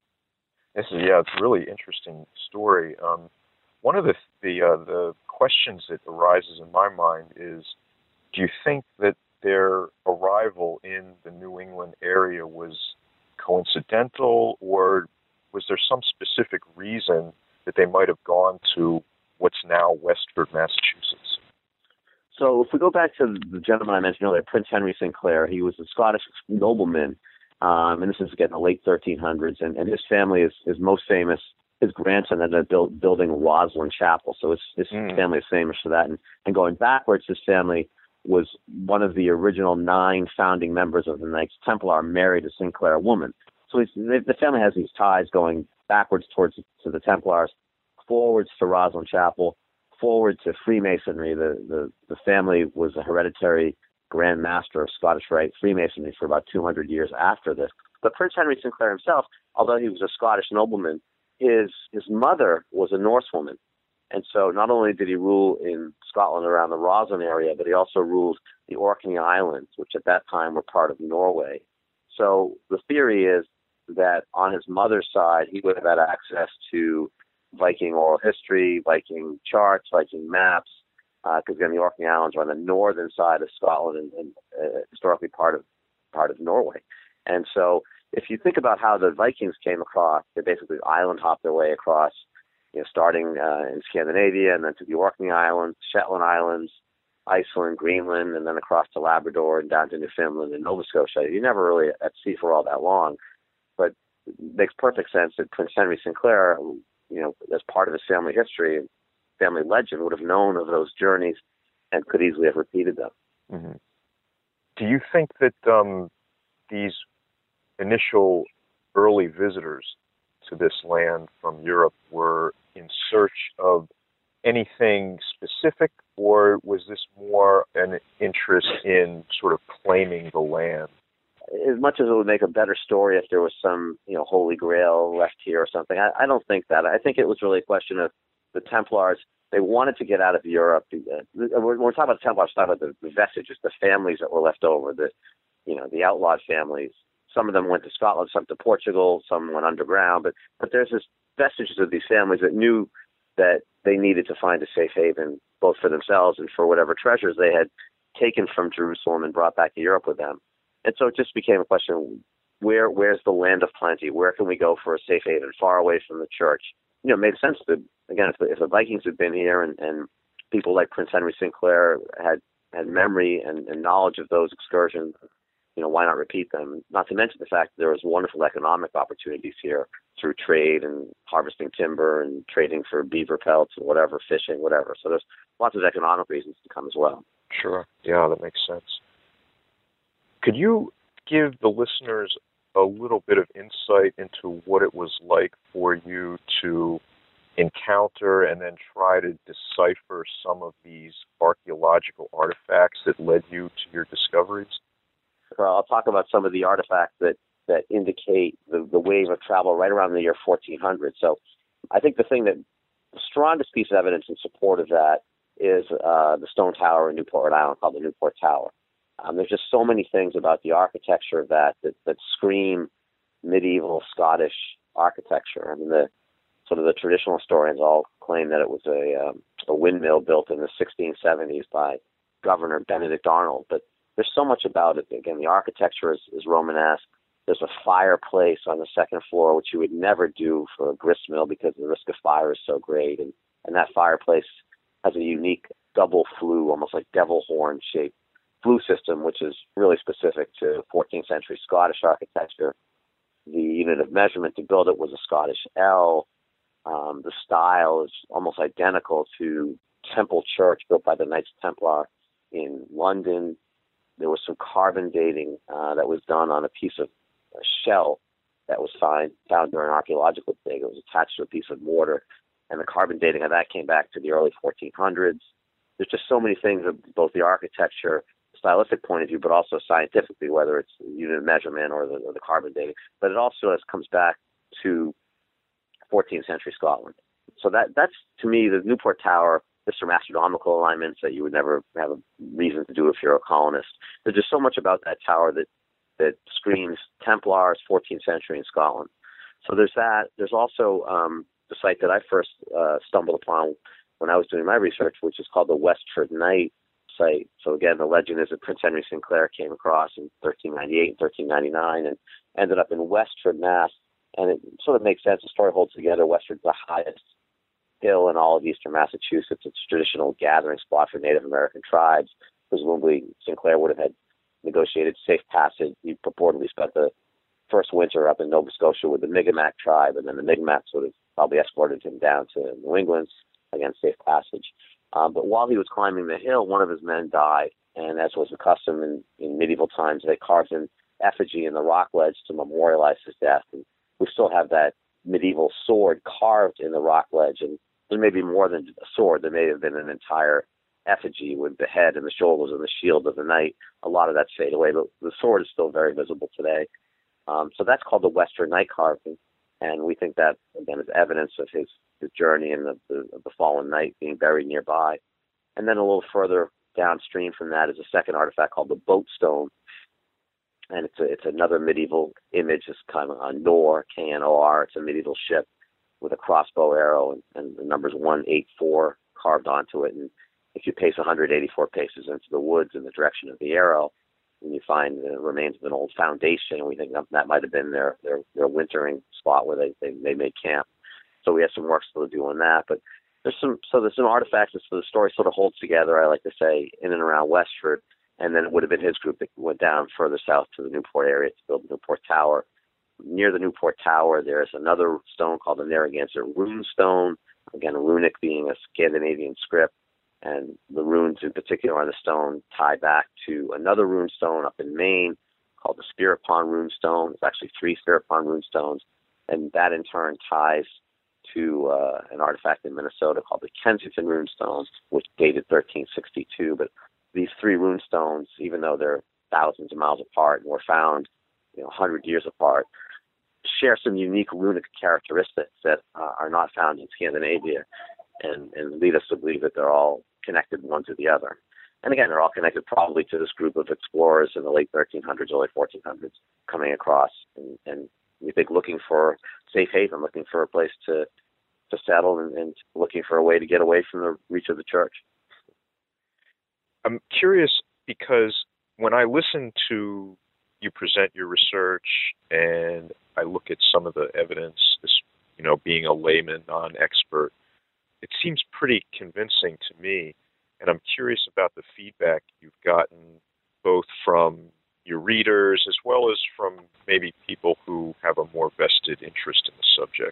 This is, yeah, it's a really interesting story. Um, one of the the uh, the questions that arises in my mind is, do you think that their arrival in the New England area was coincidental, or was there some specific reason that they might have gone to what's now Westford, Massachusetts? So if we go back to the gentleman I mentioned earlier, Prince Henry Sinclair, he was a Scottish nobleman, um, and this is again the late thirteen hundreds, and, and his family is, is most famous. His grandson ended up build, building Rosslyn Chapel, so his, his mm. family is famous for that. And, and going backwards, his family was one of the original nine founding members of the Knights Templar, married a Sinclair woman. So he's, the family has these ties going backwards towards to the Templars, forwards to Rosslyn Chapel, forward to Freemasonry. The, the, the family was a hereditary Grand Master of Scottish Rite Freemasonry for about two hundred years after this. But Prince Henry Sinclair himself, although he was a Scottish nobleman, his his mother was a Norse woman. And so not only did he rule in Scotland around the Roslin area, but he also ruled the Orkney Islands, which at that time were part of Norway. So the theory is that on his mother's side, he would have had access to Viking oral history, Viking charts, Viking maps, because uh, again, the Orkney Islands are on the northern side of Scotland and, and uh, historically part of part of Norway. And so if you think about how the Vikings came across, they basically island hopped their way across, you know, starting uh, in Scandinavia and then to the Orkney Islands, Shetland Islands, Iceland, Greenland, and then across to Labrador and down to Newfoundland and Nova Scotia. You're never really at sea for all that long, but it makes perfect sense that Prince Henry Sinclair, you know, as part of his family history, family legend, would have known of those journeys and could easily have repeated them. Mm-hmm. Do you think that um, these initial early visitors to this land from Europe were in search of anything specific, or was this more an interest in sort of claiming the land? As much as it would make a better story if there was some, you know, holy grail left here or something, I, I don't think that. I think it was really a question of the Templars. They wanted to get out of Europe. We're, we're talking about the Templars, we're talking about the, the vestiges, the families that were left over, the, you know, the outlawed families. Some of them went to Scotland, some to Portugal, some went underground. But but there's this vestiges of these families that knew that they needed to find a safe haven, both for themselves and for whatever treasures they had taken from Jerusalem and brought back to Europe with them. And so it just became a question of where where's the land of plenty? Where can we go for a safe haven, far away from the church? You know, it made sense to, again, if the, if the Vikings had been here and, and people like Prince Henry Sinclair had, had memory and, and knowledge of those excursions, you know, why not repeat them? Not to mention the fact that there was wonderful economic opportunities here through trade and harvesting timber and trading for beaver pelts and whatever, fishing, whatever. So there's lots of economic reasons to come as well. Sure. Yeah, that makes sense. Could you give the listeners a little bit of insight into what it was like for you to encounter and then try to decipher some of these archaeological artifacts that led you to your discoveries? I'll talk about some of the artifacts that, that indicate the, the wave of travel right around the year fourteen hundred. So I think the thing that the strongest piece of evidence in support of that is uh, the stone tower in Newport, Rhode Island, called the Newport Tower. Um, there's just so many things about the architecture of that that, that scream medieval Scottish architecture. I mean, the sort of the traditional historians all claim that it was a, um, a windmill built in the sixteen seventies by Governor Benedict Arnold, but there's so much about it. Again, the architecture is, is Romanesque. There's a fireplace on the second floor, which you would never do for a grist mill because the risk of fire is so great. And, and that fireplace has a unique double flue, almost like devil horn shaped flue system, which is really specific to fourteenth century Scottish architecture. The unit of measurement to build it was a Scottish ell. Um, the style is almost identical to Temple Church built by the Knights Templar in London. There was some carbon dating uh, that was done on a piece of a shell that was find, found during an archaeological dig. It was attached to a piece of mortar, and the carbon dating of that came back to the early fourteen hundreds. There's just so many things of both the architecture, stylistic point of view, but also scientifically, whether it's unit of measurement or the, or the carbon dating. But it also has, comes back to fourteenth century Scotland. So that that's, to me, the Newport Tower, there's some astronomical alignments that you would never have a reason to do if you're a colonist. There's just so much about that tower that, that screams Templars, fourteenth century in Scotland. So there's that. There's also um, the site that I first uh, stumbled upon when I was doing my research, which is called the Westford Knight site. So again, the legend is that Prince Henry Sinclair came across in thirteen ninety-eight and thirteen ninety-nine and ended up in Westford, Mass. And it sort of makes sense. The story holds together. Westford's the highest hill in all of eastern Massachusetts. It's a traditional gathering spot for Native American tribes. Presumably, Sinclair would have had negotiated safe passage. He purportedly spent the first winter up in Nova Scotia with the Mi'kmaq tribe, and then the Mi'kmaqs would have probably escorted him down to New England, again, safe passage. Um, but while he was climbing the hill, one of his men died, and as was the custom in, in medieval times, they carved an effigy in the rock ledge to memorialize his death. And we still have that medieval sword carved in the rock ledge, and there may be more than a sword. There may have been an entire effigy with the head and the shoulders and the shield of the knight. A lot of that's faded away, but the sword is still very visible today. Um, so that's called the Western Knight carving, and we think that, again, is evidence of his, his journey and the, the, the fallen knight being buried nearby. And then a little further downstream from that is a second artifact called the Boat Stone, and it's a, it's another medieval image. It's kind of a Nor, K N O R. It's a medieval ship with a crossbow arrow and, and the numbers one eight four carved onto it. And if you pace one hundred eighty-four paces into the woods in the direction of the arrow, and you find the remains of an old foundation, and we think that, that might have been their, their, their wintering spot where they, they, they made camp. So we have some work still to do on that. But there's some so there's some artifacts that so the story sort of holds together, I like to say, in and around Westford. And then it would have been his group that went down further south to the Newport area to build the Newport Tower. Near the Newport Tower, there's another stone called the Narragansett Rune Stone, again, runic being a Scandinavian script. And the runes in particular on the stone tie back to another rune stone up in Maine called the Spirit Pond Rune Stone. It's actually three Spirit Pond Rune Stones. And that in turn ties to uh, an artifact in Minnesota called the Kensington Rune Stone, which dated thirteen sixty-two. But these three rune stones, even though they're thousands of miles apart and were found, you know, one hundred years apart, share some unique runic characteristics that uh, are not found in Scandinavia, and, and lead us to believe that they're all connected one to the other. And again, they're all connected probably to this group of explorers in the late thirteen hundreds, early fourteen hundreds, coming across, and, and we think looking for safe haven, looking for a place to to settle, and, and looking for a way to get away from the reach of the church. I'm curious because when I listen to you present your research and I look at some of the evidence, you know, being a layman, non-expert, it seems pretty convincing to me. And I'm curious about the feedback you've gotten both from your readers as well as from maybe people who have a more vested interest in the subject.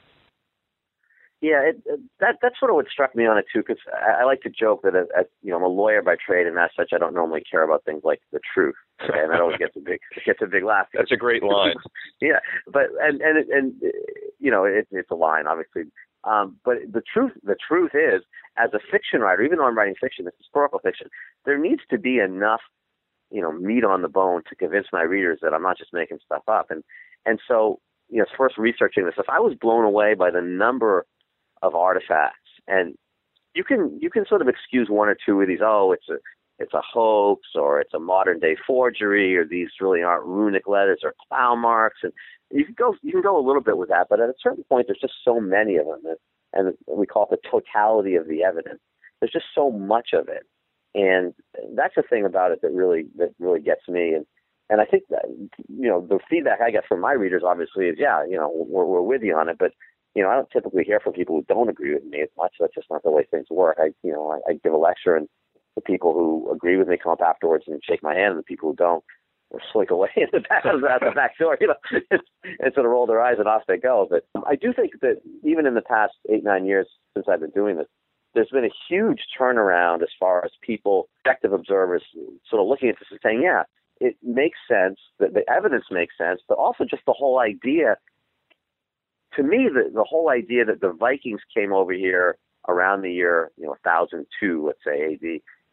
Yeah, it, it, that that's sort of what struck me on it too, because I, I like to joke that as, as, you know, I'm a lawyer by trade, and as such, I don't normally care about things like the truth, okay? And that always gets a big gets a big laugh. That's a great line. Yeah, but and and and you know, it, it's a line, obviously. Um, but the truth the truth is, as a fiction writer, even though I'm writing fiction, it's historical fiction, there needs to be enough, you know, meat on the bone to convince my readers that I'm not just making stuff up. And and so, you know, first researching this stuff, I was blown away by the number of artifacts, and you can you can sort of excuse one or two of these. Oh, it's a it's a hoax, or it's a modern day forgery, or these really aren't runic letters or plow marks, and you can go you can go a little bit with that. But at a certain point, there's just so many of them, and, and we call it the totality of the evidence. There's just so much of it, and that's the thing about it that really that really gets me. And and I think that, you know, the feedback I get from my readers obviously is, yeah, you know, we're we're with you on it, but you know, I don't typically hear from people who don't agree with me as much. That's just not the way things work. I, you know, I, I give a lecture, and the people who agree with me come up afterwards and shake my hand, and the people who don't or slink away in the back of the, at the back door, you know, and sort of roll their eyes and off they go. But I do think that even in the past eight, nine years since I've been doing this, there's been a huge turnaround as far as people, objective observers, sort of looking at this and saying, yeah, it makes sense, that the evidence makes sense, but also just the whole idea. To me, the, the whole idea that the Vikings came over here around the year, you know, one thousand two, let's say A D,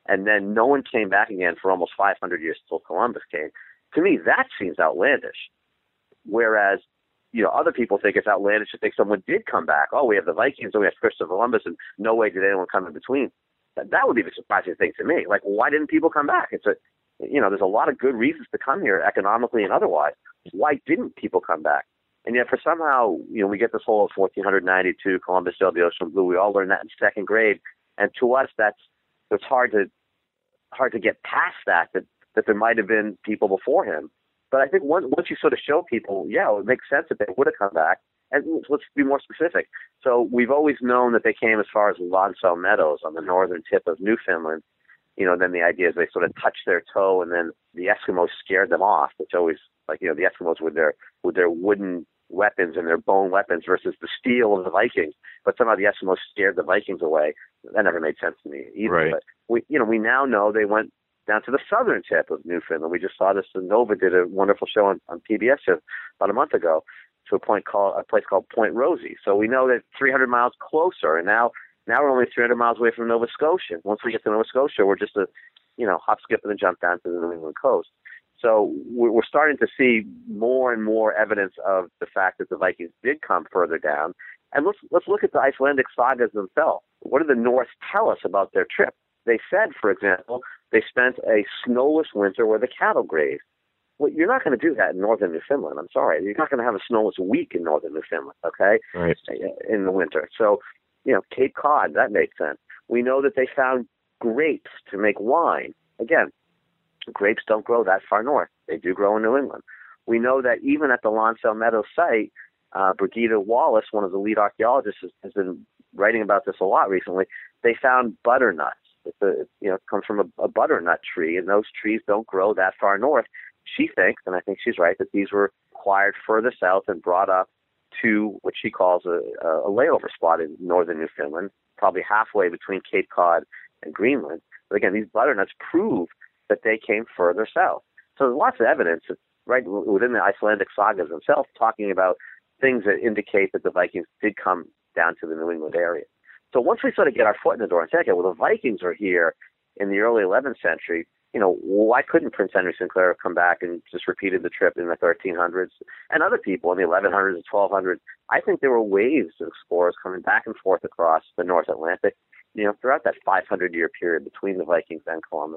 and then no one came back again for almost five hundred years till Columbus came. To me, that seems outlandish. Whereas, you know, other people think it's outlandish to think someone did come back. Oh, we have the Vikings, and we have Christopher Columbus, and no way did anyone come in between. That, that would be the surprising thing to me. Like, why didn't people come back? It's a, you know, there's a lot of good reasons to come here, economically and otherwise. Why didn't people come back? And yet, for somehow, you know, we get this whole fourteen ninety-two, Columbus sailed the ocean blue. We all learned that in second grade, and to us, that's it's hard to hard to get past that. That that there might have been people before him. But I think once once you sort of show people, yeah, it makes sense that they would have come back. And let's be more specific. So we've always known that they came as far as Lonsdale Meadows on the northern tip of Newfoundland. You know, then the idea is they sort of touched their toe, and then the Eskimos scared them off. It's always like, you know, the Eskimos with their with their wooden weapons and their bone weapons versus the steel of the Vikings. But somehow the Eskimos scared the Vikings away. That never made sense to me either. Right. But we, you know, we now know they went down to the southern tip of Newfoundland. We just saw this. Nova did a wonderful show on, on P B S about a month ago to a point called a place called Point Rosie. So we know that three hundred miles closer, and now now we're only three hundred miles away from Nova Scotia. Once we get to Nova Scotia, we're just a you know hop, skip, and a jump down to the New England coast. So we're starting to see more and more evidence of the fact that the Vikings did come further down. And let's let's look at the Icelandic sagas themselves. What did the Norse tell us about their trip? They said, for example, they spent a snowless winter where the cattle grazed. Well, you're not going to do that in northern Newfoundland. I'm sorry. You're not going to have a snowless week in northern Newfoundland, okay, right, in the winter. So, you know, Cape Cod, that makes sense. We know that they found grapes to make wine. Again, grapes don't grow that far north. They do grow in New England. We know that even at the Lonsdale Meadows site, uh, Brigida Wallace, one of the lead archaeologists, has, has been writing about this a lot recently. They found butternuts. It's a, you know, it comes from a, a butternut tree, and those trees don't grow that far north. She thinks, and I think she's right, that these were acquired further south and brought up to what she calls a, a layover spot in northern Newfoundland, probably halfway between Cape Cod and Greenland. But again, these butternuts prove that they came further south. So there's lots of evidence, right, within the Icelandic sagas themselves, talking about things that indicate that the Vikings did come down to the New England area. So once we sort of get our foot in the door and say, okay, well, the Vikings are here in the early eleventh century, you know, why couldn't Prince Henry Sinclair have come back and just repeated the trip in the thirteen hundreds? And other people in the eleven hundreds and twelve hundreds, I think there were waves of explorers coming back and forth across the North Atlantic, you know, throughout that five hundred year period between the Vikings and Columbus.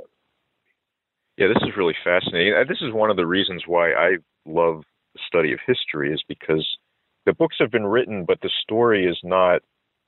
Yeah, this is really fascinating. This is one of the reasons why I love the study of history, is because the books have been written, but the story is not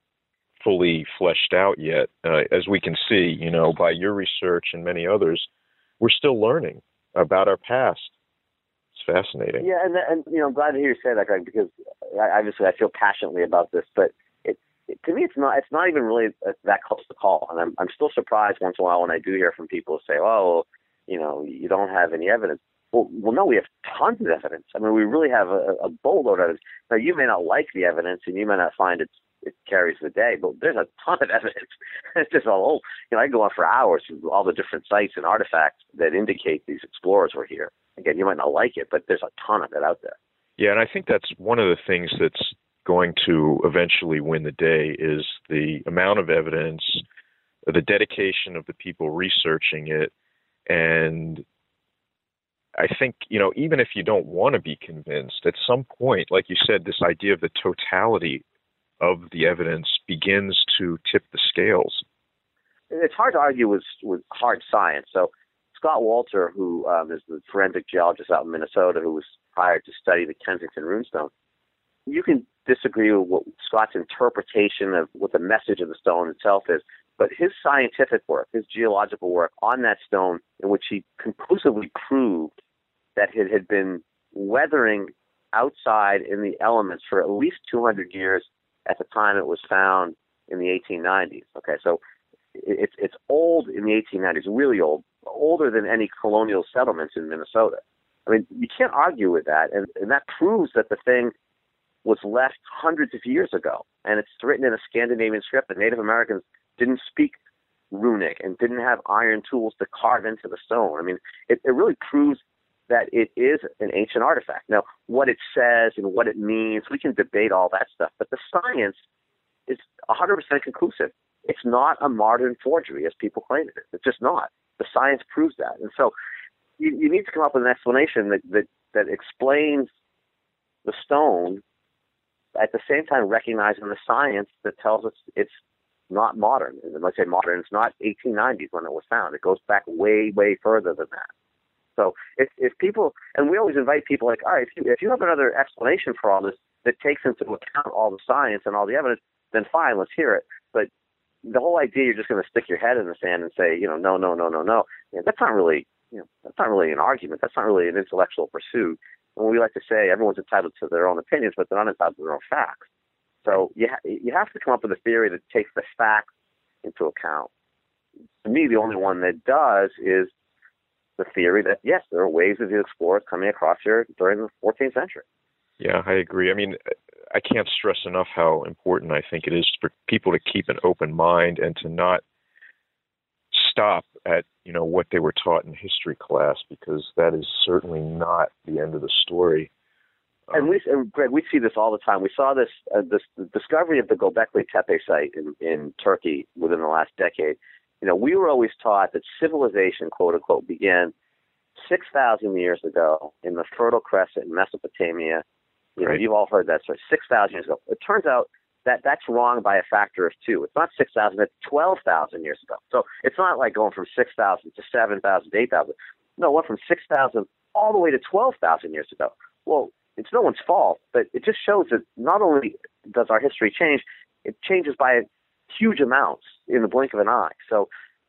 fully fleshed out yet. Uh, as we can see, you know, by your research and many others, we're still learning about our past. It's fascinating. Yeah, and and you know, I'm glad to hear you say that, Greg, because I, obviously I feel passionately about this. But it, it, to me, it's not it's not even really that close to call. And I'm I'm still surprised once in a while when I do hear from people who say, "Oh, well, you know, you don't have any evidence." Well, well, no, we have tons of evidence. I mean, we really have a, a boatload of evidence. Now, you may not like the evidence, and you may not find it's it carries the day, but there's a ton of evidence. It's just all old. You know, I can go on for hours through all the different sites and artifacts that indicate these explorers were here. Again, you might not like it, but there's a ton of it out there. Yeah, and I think that's one of the things that's going to eventually win the day is the amount of evidence, the dedication of the people researching it, and I think, you know, even if you don't want to be convinced, at some point, like you said, this idea of the totality of the evidence begins to tip the scales. It's hard to argue with, with hard science. So Scott Walter, who um, is the forensic geologist out in Minnesota, who was hired to study the Kensington runestone, you can disagree with what Scott's interpretation of what the message of the stone itself is, but his scientific work, his geological work on that stone, in which he conclusively proved that it had been weathering outside in the elements for at least two hundred years at the time it was found in the eighteen nineties. Okay, so it's it's old in the eighteen nineties, really old, older than any colonial settlements in Minnesota. I mean, you can't argue with that, and, and that proves that the thing was left hundreds of years ago, and it's written in a Scandinavian script. The Native Americans didn't speak runic and didn't have iron tools to carve into the stone. I mean, it, it really proves that it is an ancient artifact. Now, what it says and what it means, we can debate all that stuff, but the science is one hundred percent conclusive. It's not a modern forgery as people claim it is. It's just not. The science proves that. And so you, you need to come up with an explanation that, that, that explains the stone at the same time recognizing the science that tells us it's not modern. And when I say modern, it's not eighteen nineties when it was found. It goes back way, way further than that. So if, if people, and we always invite people like, all right, if you, if you have another explanation for all this that takes into account all the science and all the evidence, then fine, let's hear it. But the whole idea you're just going to stick your head in the sand and say, you know, no, no, no, no, no, you know, that's not really, you know, that's not really an argument. That's not really an intellectual pursuit. And we like to say everyone's entitled to their own opinions, but they're not entitled to their own facts. So you ha- you have to come up with a theory that takes the facts into account. To me, the only one that does is the theory that, yes, there are waves of the explorers coming across here during the fourteenth century. Yeah, I agree. I mean, I can't stress enough how important I think it is for people to keep an open mind and to not stop at, you know, what they were taught in history class, because that is certainly not the end of the story. And we, and Greg, we see this all the time. We saw this, uh, this the discovery of the Göbekli Tepe site in, in Turkey within the last decade. You know, we were always taught that civilization, quote unquote, began six thousand years ago in the Fertile Crescent in Mesopotamia. You know, Right. You've all heard that story. Six thousand years ago. It turns out that that's wrong by a factor of two. It's not six thousand. It's twelve thousand years ago. So it's not like going from six thousand to seven thousand to eight thousand. No, it went from six thousand all the way to twelve thousand years ago. Well, it's no one's fault, but it just shows that not only does our history change, it changes by huge amounts in the blink of an eye. So,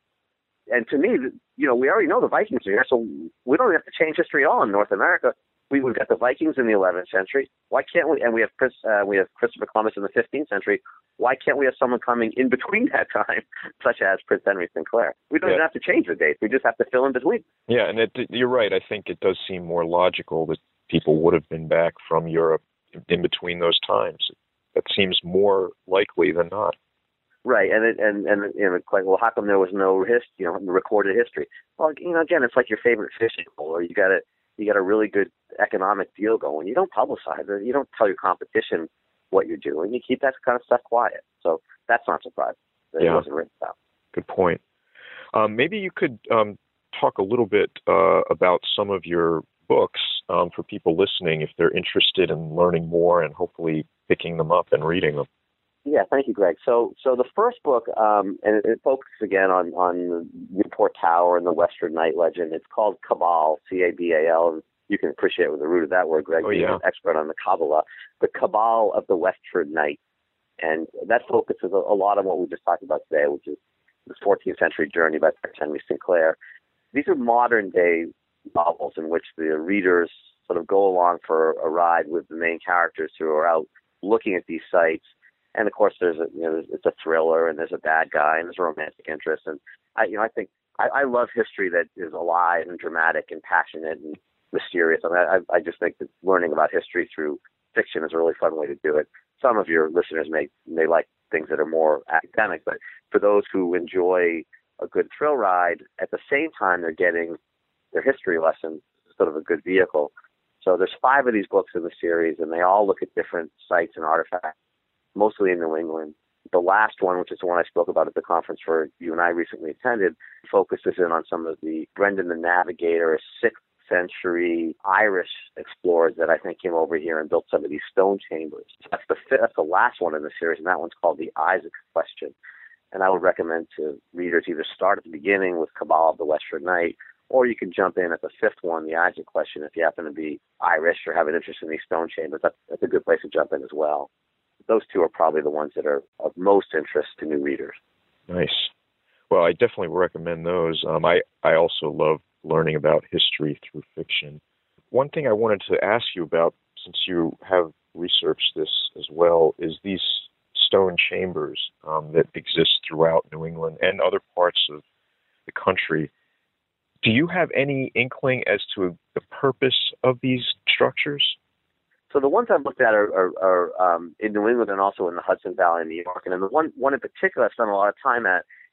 and to me, you know, we already know the Vikings are here, so we don't have to change history at all in North America. We, we've got the Vikings in the eleventh century. Why can't we? And we have Chris, uh, we have Christopher Columbus in the fifteenth century. Why can't we have someone coming in between that time, such as Prince Henry Sinclair? We don't Yeah. even have to change the dates. We just have to fill in between. Yeah, and it, you're right. I think it does seem more logical that people would have been back from Europe in between those times. That seems more likely than not. Right, and it, and and you know, it's like, well, how come there was no hist, you know, recorded history? Well, you know, again, it's like your favorite fishing pole, or you got a you got a really good economic deal going. You don't publicize it. You don't tell your competition what you're doing. You keep that kind of stuff quiet. So that's not surprising that Yeah. it wasn't written about. Good point. Um, maybe you could um, talk a little bit uh, about some of your books um, for people listening if they're interested in learning more and hopefully picking them up and reading them. Yeah, thank you, Greg. So, so the first book, um, and it, it focuses again on on the Newport Tower and the Western Night legend. It's called Cabal, C A B A L, and you can appreciate with the root of that word, Greg, Oh, being yeah. an expert on the Kabbalah, the Cabal of the Western Night, and that focuses a, a lot on what we just talked about today, which is the fourteenth century journey by Prince Henry Sinclair. These are modern day novels in which the readers sort of go along for a ride with the main characters who are out looking at these sites. And of course, there's a you know it's a thriller, and there's a bad guy, and there's a romantic interest, and I you know I think I, I love history that is alive and dramatic and passionate and mysterious. I mean, I I just think that learning about history through fiction is a really fun way to do it. Some of your listeners may may like things that are more academic, but for those who enjoy a good thrill ride, at the same time they're getting their history lesson, sort of a good vehicle. So there's five of these books in the series, and they all look at different sites and artifacts, mostly in New England. The last one, which is the one I spoke about at the conference where you and I recently attended, focuses in on some of the Brendan the Navigator, sixth century Irish explorers that I think came over here and built some of these stone chambers. So that's the fifth, that's the last one in the series, and that one's called The Isaac Question. And I would recommend to readers either start at the beginning with Cabal of the Western Night, or you can jump in at the fifth one, The Isaac Question, if you happen to be Irish or have an interest in these stone chambers. That's, that's a good place to jump in as well. Those two are probably the ones that are of most interest to new readers. Nice. Well, I definitely recommend those. Um, I, I also love learning about history through fiction. One thing I wanted to ask you about, since you have researched this as well, is these stone chambers um, that exist throughout New England and other parts of the country. Do you have any inkling as to the purpose of these structures? So the ones I've looked at are, are, are um, in New England and also in the Hudson Valley in New York. And then the one, one in particular I spent a lot of time at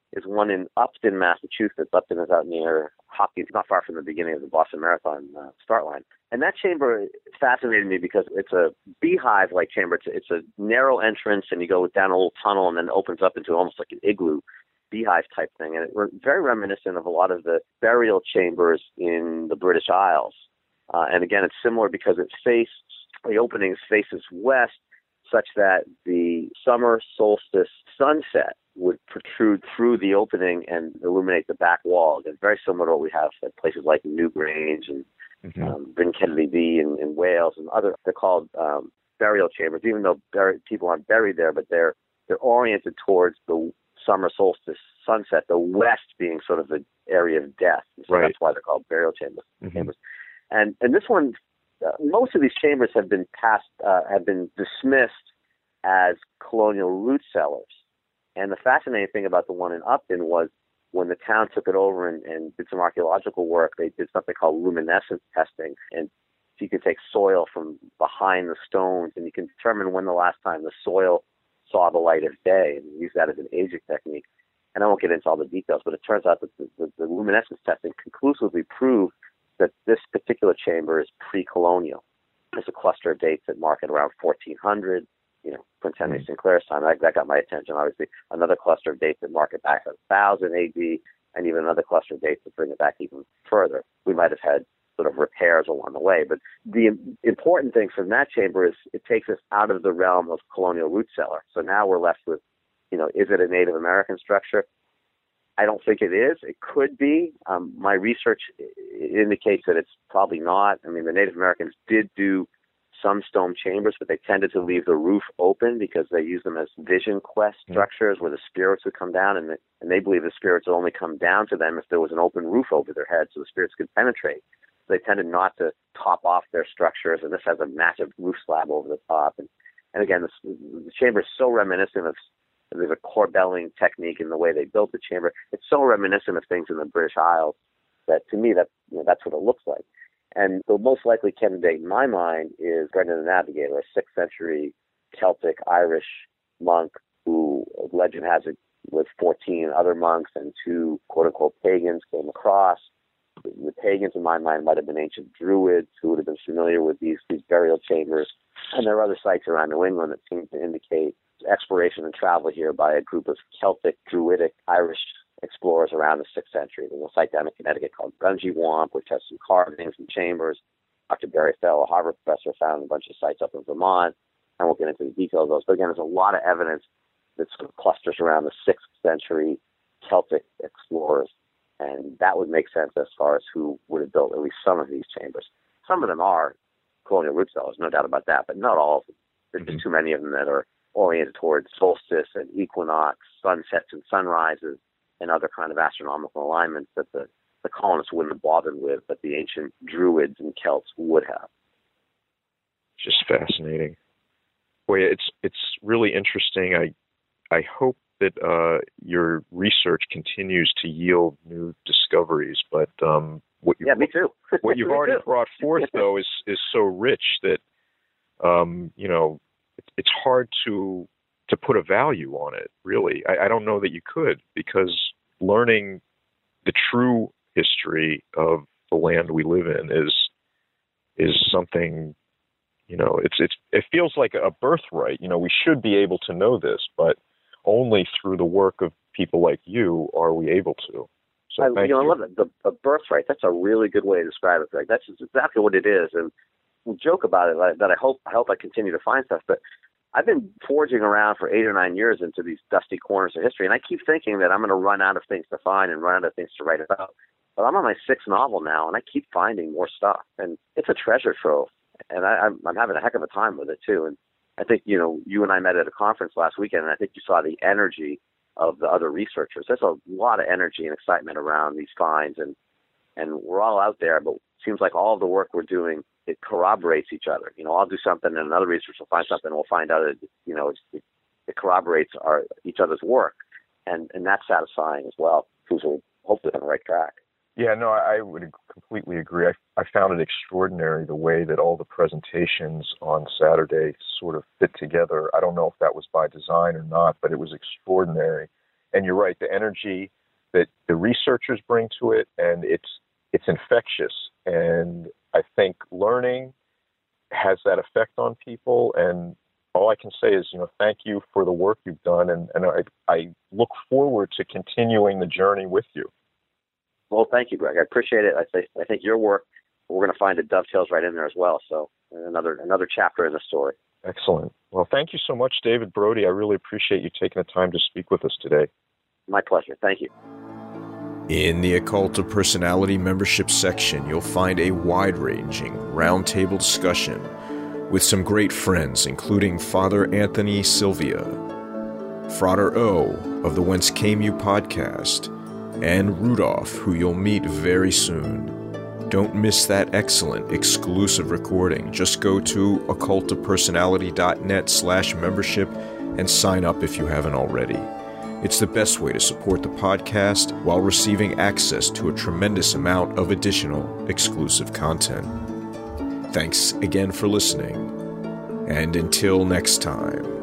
is one in Upton, Massachusetts. Upton is out near Hopkins, not far from the beginning of the Boston Marathon uh, start line. And that chamber fascinated me because it's a beehive-like chamber. It's a, it's a narrow entrance, and you go down a little tunnel, and then it opens up into almost like an igloo beehive-type thing. And it's very reminiscent of a lot of the burial chambers in the British Isles. Uh, and again, it's similar because it faces, the opening faces west, such that the summer solstice sunset would protrude through the opening and illuminate the back wall. It's very similar to what we have at places like Newgrange and mm-hmm. um, Bryn Kennedy B in, in Wales and other. They're called um, burial chambers, even though buried, people aren't buried there, but they're they're oriented towards the summer solstice sunset. The west being sort of the area of death, so right. That's why they're called burial chambers. Mm-hmm. chambers. And and this one, uh, most of these chambers have been passed, uh, have been dismissed as colonial root cellars. And the fascinating thing about the one in Upton was when the town took it over and, and did some archaeological work, they did something called luminescence testing. And so you can take soil from behind the stones and you can determine when the last time the soil saw the light of day and use that as an aging technique. And I won't get into all the details, but it turns out that the, the, the luminescence testing conclusively proved that this particular chamber is pre-colonial. There's a cluster of dates that mark it around fourteen hundred. You know, Prince Henry mm-hmm. Sinclair's time, that, that got my attention, obviously. Another cluster of dates that mark it back to one thousand A D, and even another cluster of dates that bring it back even further. We might have had sort of repairs along the way, but the important thing from that chamber is it takes us out of the realm of colonial root cellar. So now we're left with, you know, is it a Native American structure? I don't think it is. It could be. Um, my research indicates that it's probably not. I mean, the Native Americans did do some stone chambers, but they tended to leave the roof open because they used them as vision quest structures where the spirits would come down, and, the, and they believe the spirits would only come down to them if there was an open roof over their head so the spirits could penetrate. So they tended not to top off their structures, and this has a massive roof slab over the top. And, and again, this, the chamber is so reminiscent of, there's a corbelling technique in the way they built the chamber. It's so reminiscent of things in the British Isles that to me, that, you know, that's what it looks like. And the most likely candidate in my mind is Brendan the Navigator, a sixth century Celtic Irish monk who, legend has it, with fourteen other monks and two quote-unquote pagans came across. The pagans, in my mind, might have been ancient Druids who would have been familiar with these, these burial chambers. And there are other sites around New England that seem to indicate exploration and travel here by a group of Celtic, Druidic, Irish explorers around the sixth century. There's a site down in Connecticut called Gunjewamp, which has some carvings and chambers. Doctor Barry Fell, a Harvard professor, found a bunch of sites up in Vermont. I won't get into the details of those, but again, there's a lot of evidence that sort of clusters around the sixth century Celtic explorers, and that would make sense as far as who would have built at least some of these chambers. Some of them are colonial root cellars, no doubt about that, but not all of them. There's mm-hmm. just too many of them that are oriented towards solstice and equinox, sunsets and sunrises, and other kind of astronomical alignments that the, the colonists wouldn't have bothered with, but the ancient Druids and Celts would have. Just fascinating. Boy, it's it's really interesting. I I hope that uh, your research continues to yield new discoveries. But um, what you yeah, me too. what you've already too. brought forth though is is so rich that um, you know it, it's hard to. to put a value on it, really. I, I don't know that you could, because learning the true history of the land we live in is is something, you know, it's it's it feels like a birthright. You know, we should be able to know this, but only through the work of people like you are we able to. So I, thank you know, you. I love it. The, the birthright, that's a really good way to describe it, Greg. That's exactly what it is. And we joke about it, like, that I hope I hope I continue to find stuff, but I've been forging around for eight or nine years into these dusty corners of history, and I keep thinking that I'm going to run out of things to find and run out of things to write about. But I'm on my sixth novel now, and I keep finding more stuff, and it's a treasure trove, and I, I'm, I'm having a heck of a time with it, too. And I think, you know, you and I met at a conference last weekend, and I think you saw the energy of the other researchers. There's a lot of energy and excitement around these finds, and, and we're all out there, but it seems like all of the work we're doing, it corroborates each other. You know, I'll do something and another researcher will find something and we'll find out that, you know, it, it corroborates our each other's work. And, and that's satisfying as well, because we're hopefully on the right track. Yeah, no, I would completely agree. I, I found it extraordinary the way that all the presentations on Saturday sort of fit together. I don't know if that was by design or not, but it was extraordinary And you're right, the energy that the researchers bring to it, and it's it's infectious. And I think learning has that effect on people. And all I can say is, you know, thank you for the work you've done, and, and I, I look forward to continuing the journey with you. Well, thank you, Greg. I appreciate it. I think I think your work, we're going to find it dovetails right in there as well. So another another chapter in the story. Excellent. Well, thank you so much, David Brody. I really appreciate you taking the time to speak with us today. My pleasure. Thank you. In the Occult of Personality membership section, you'll find a wide-ranging roundtable discussion with some great friends, including Father Anthony Sylvia, Frater O of the Whence Came You podcast, and Rudolph, who you'll meet very soon. Don't miss that excellent exclusive recording. Just go to occultofpersonality.net slash membership and sign up if you haven't already. It's the best way to support the podcast while receiving access to a tremendous amount of additional exclusive content. Thanks again for listening, and until next time.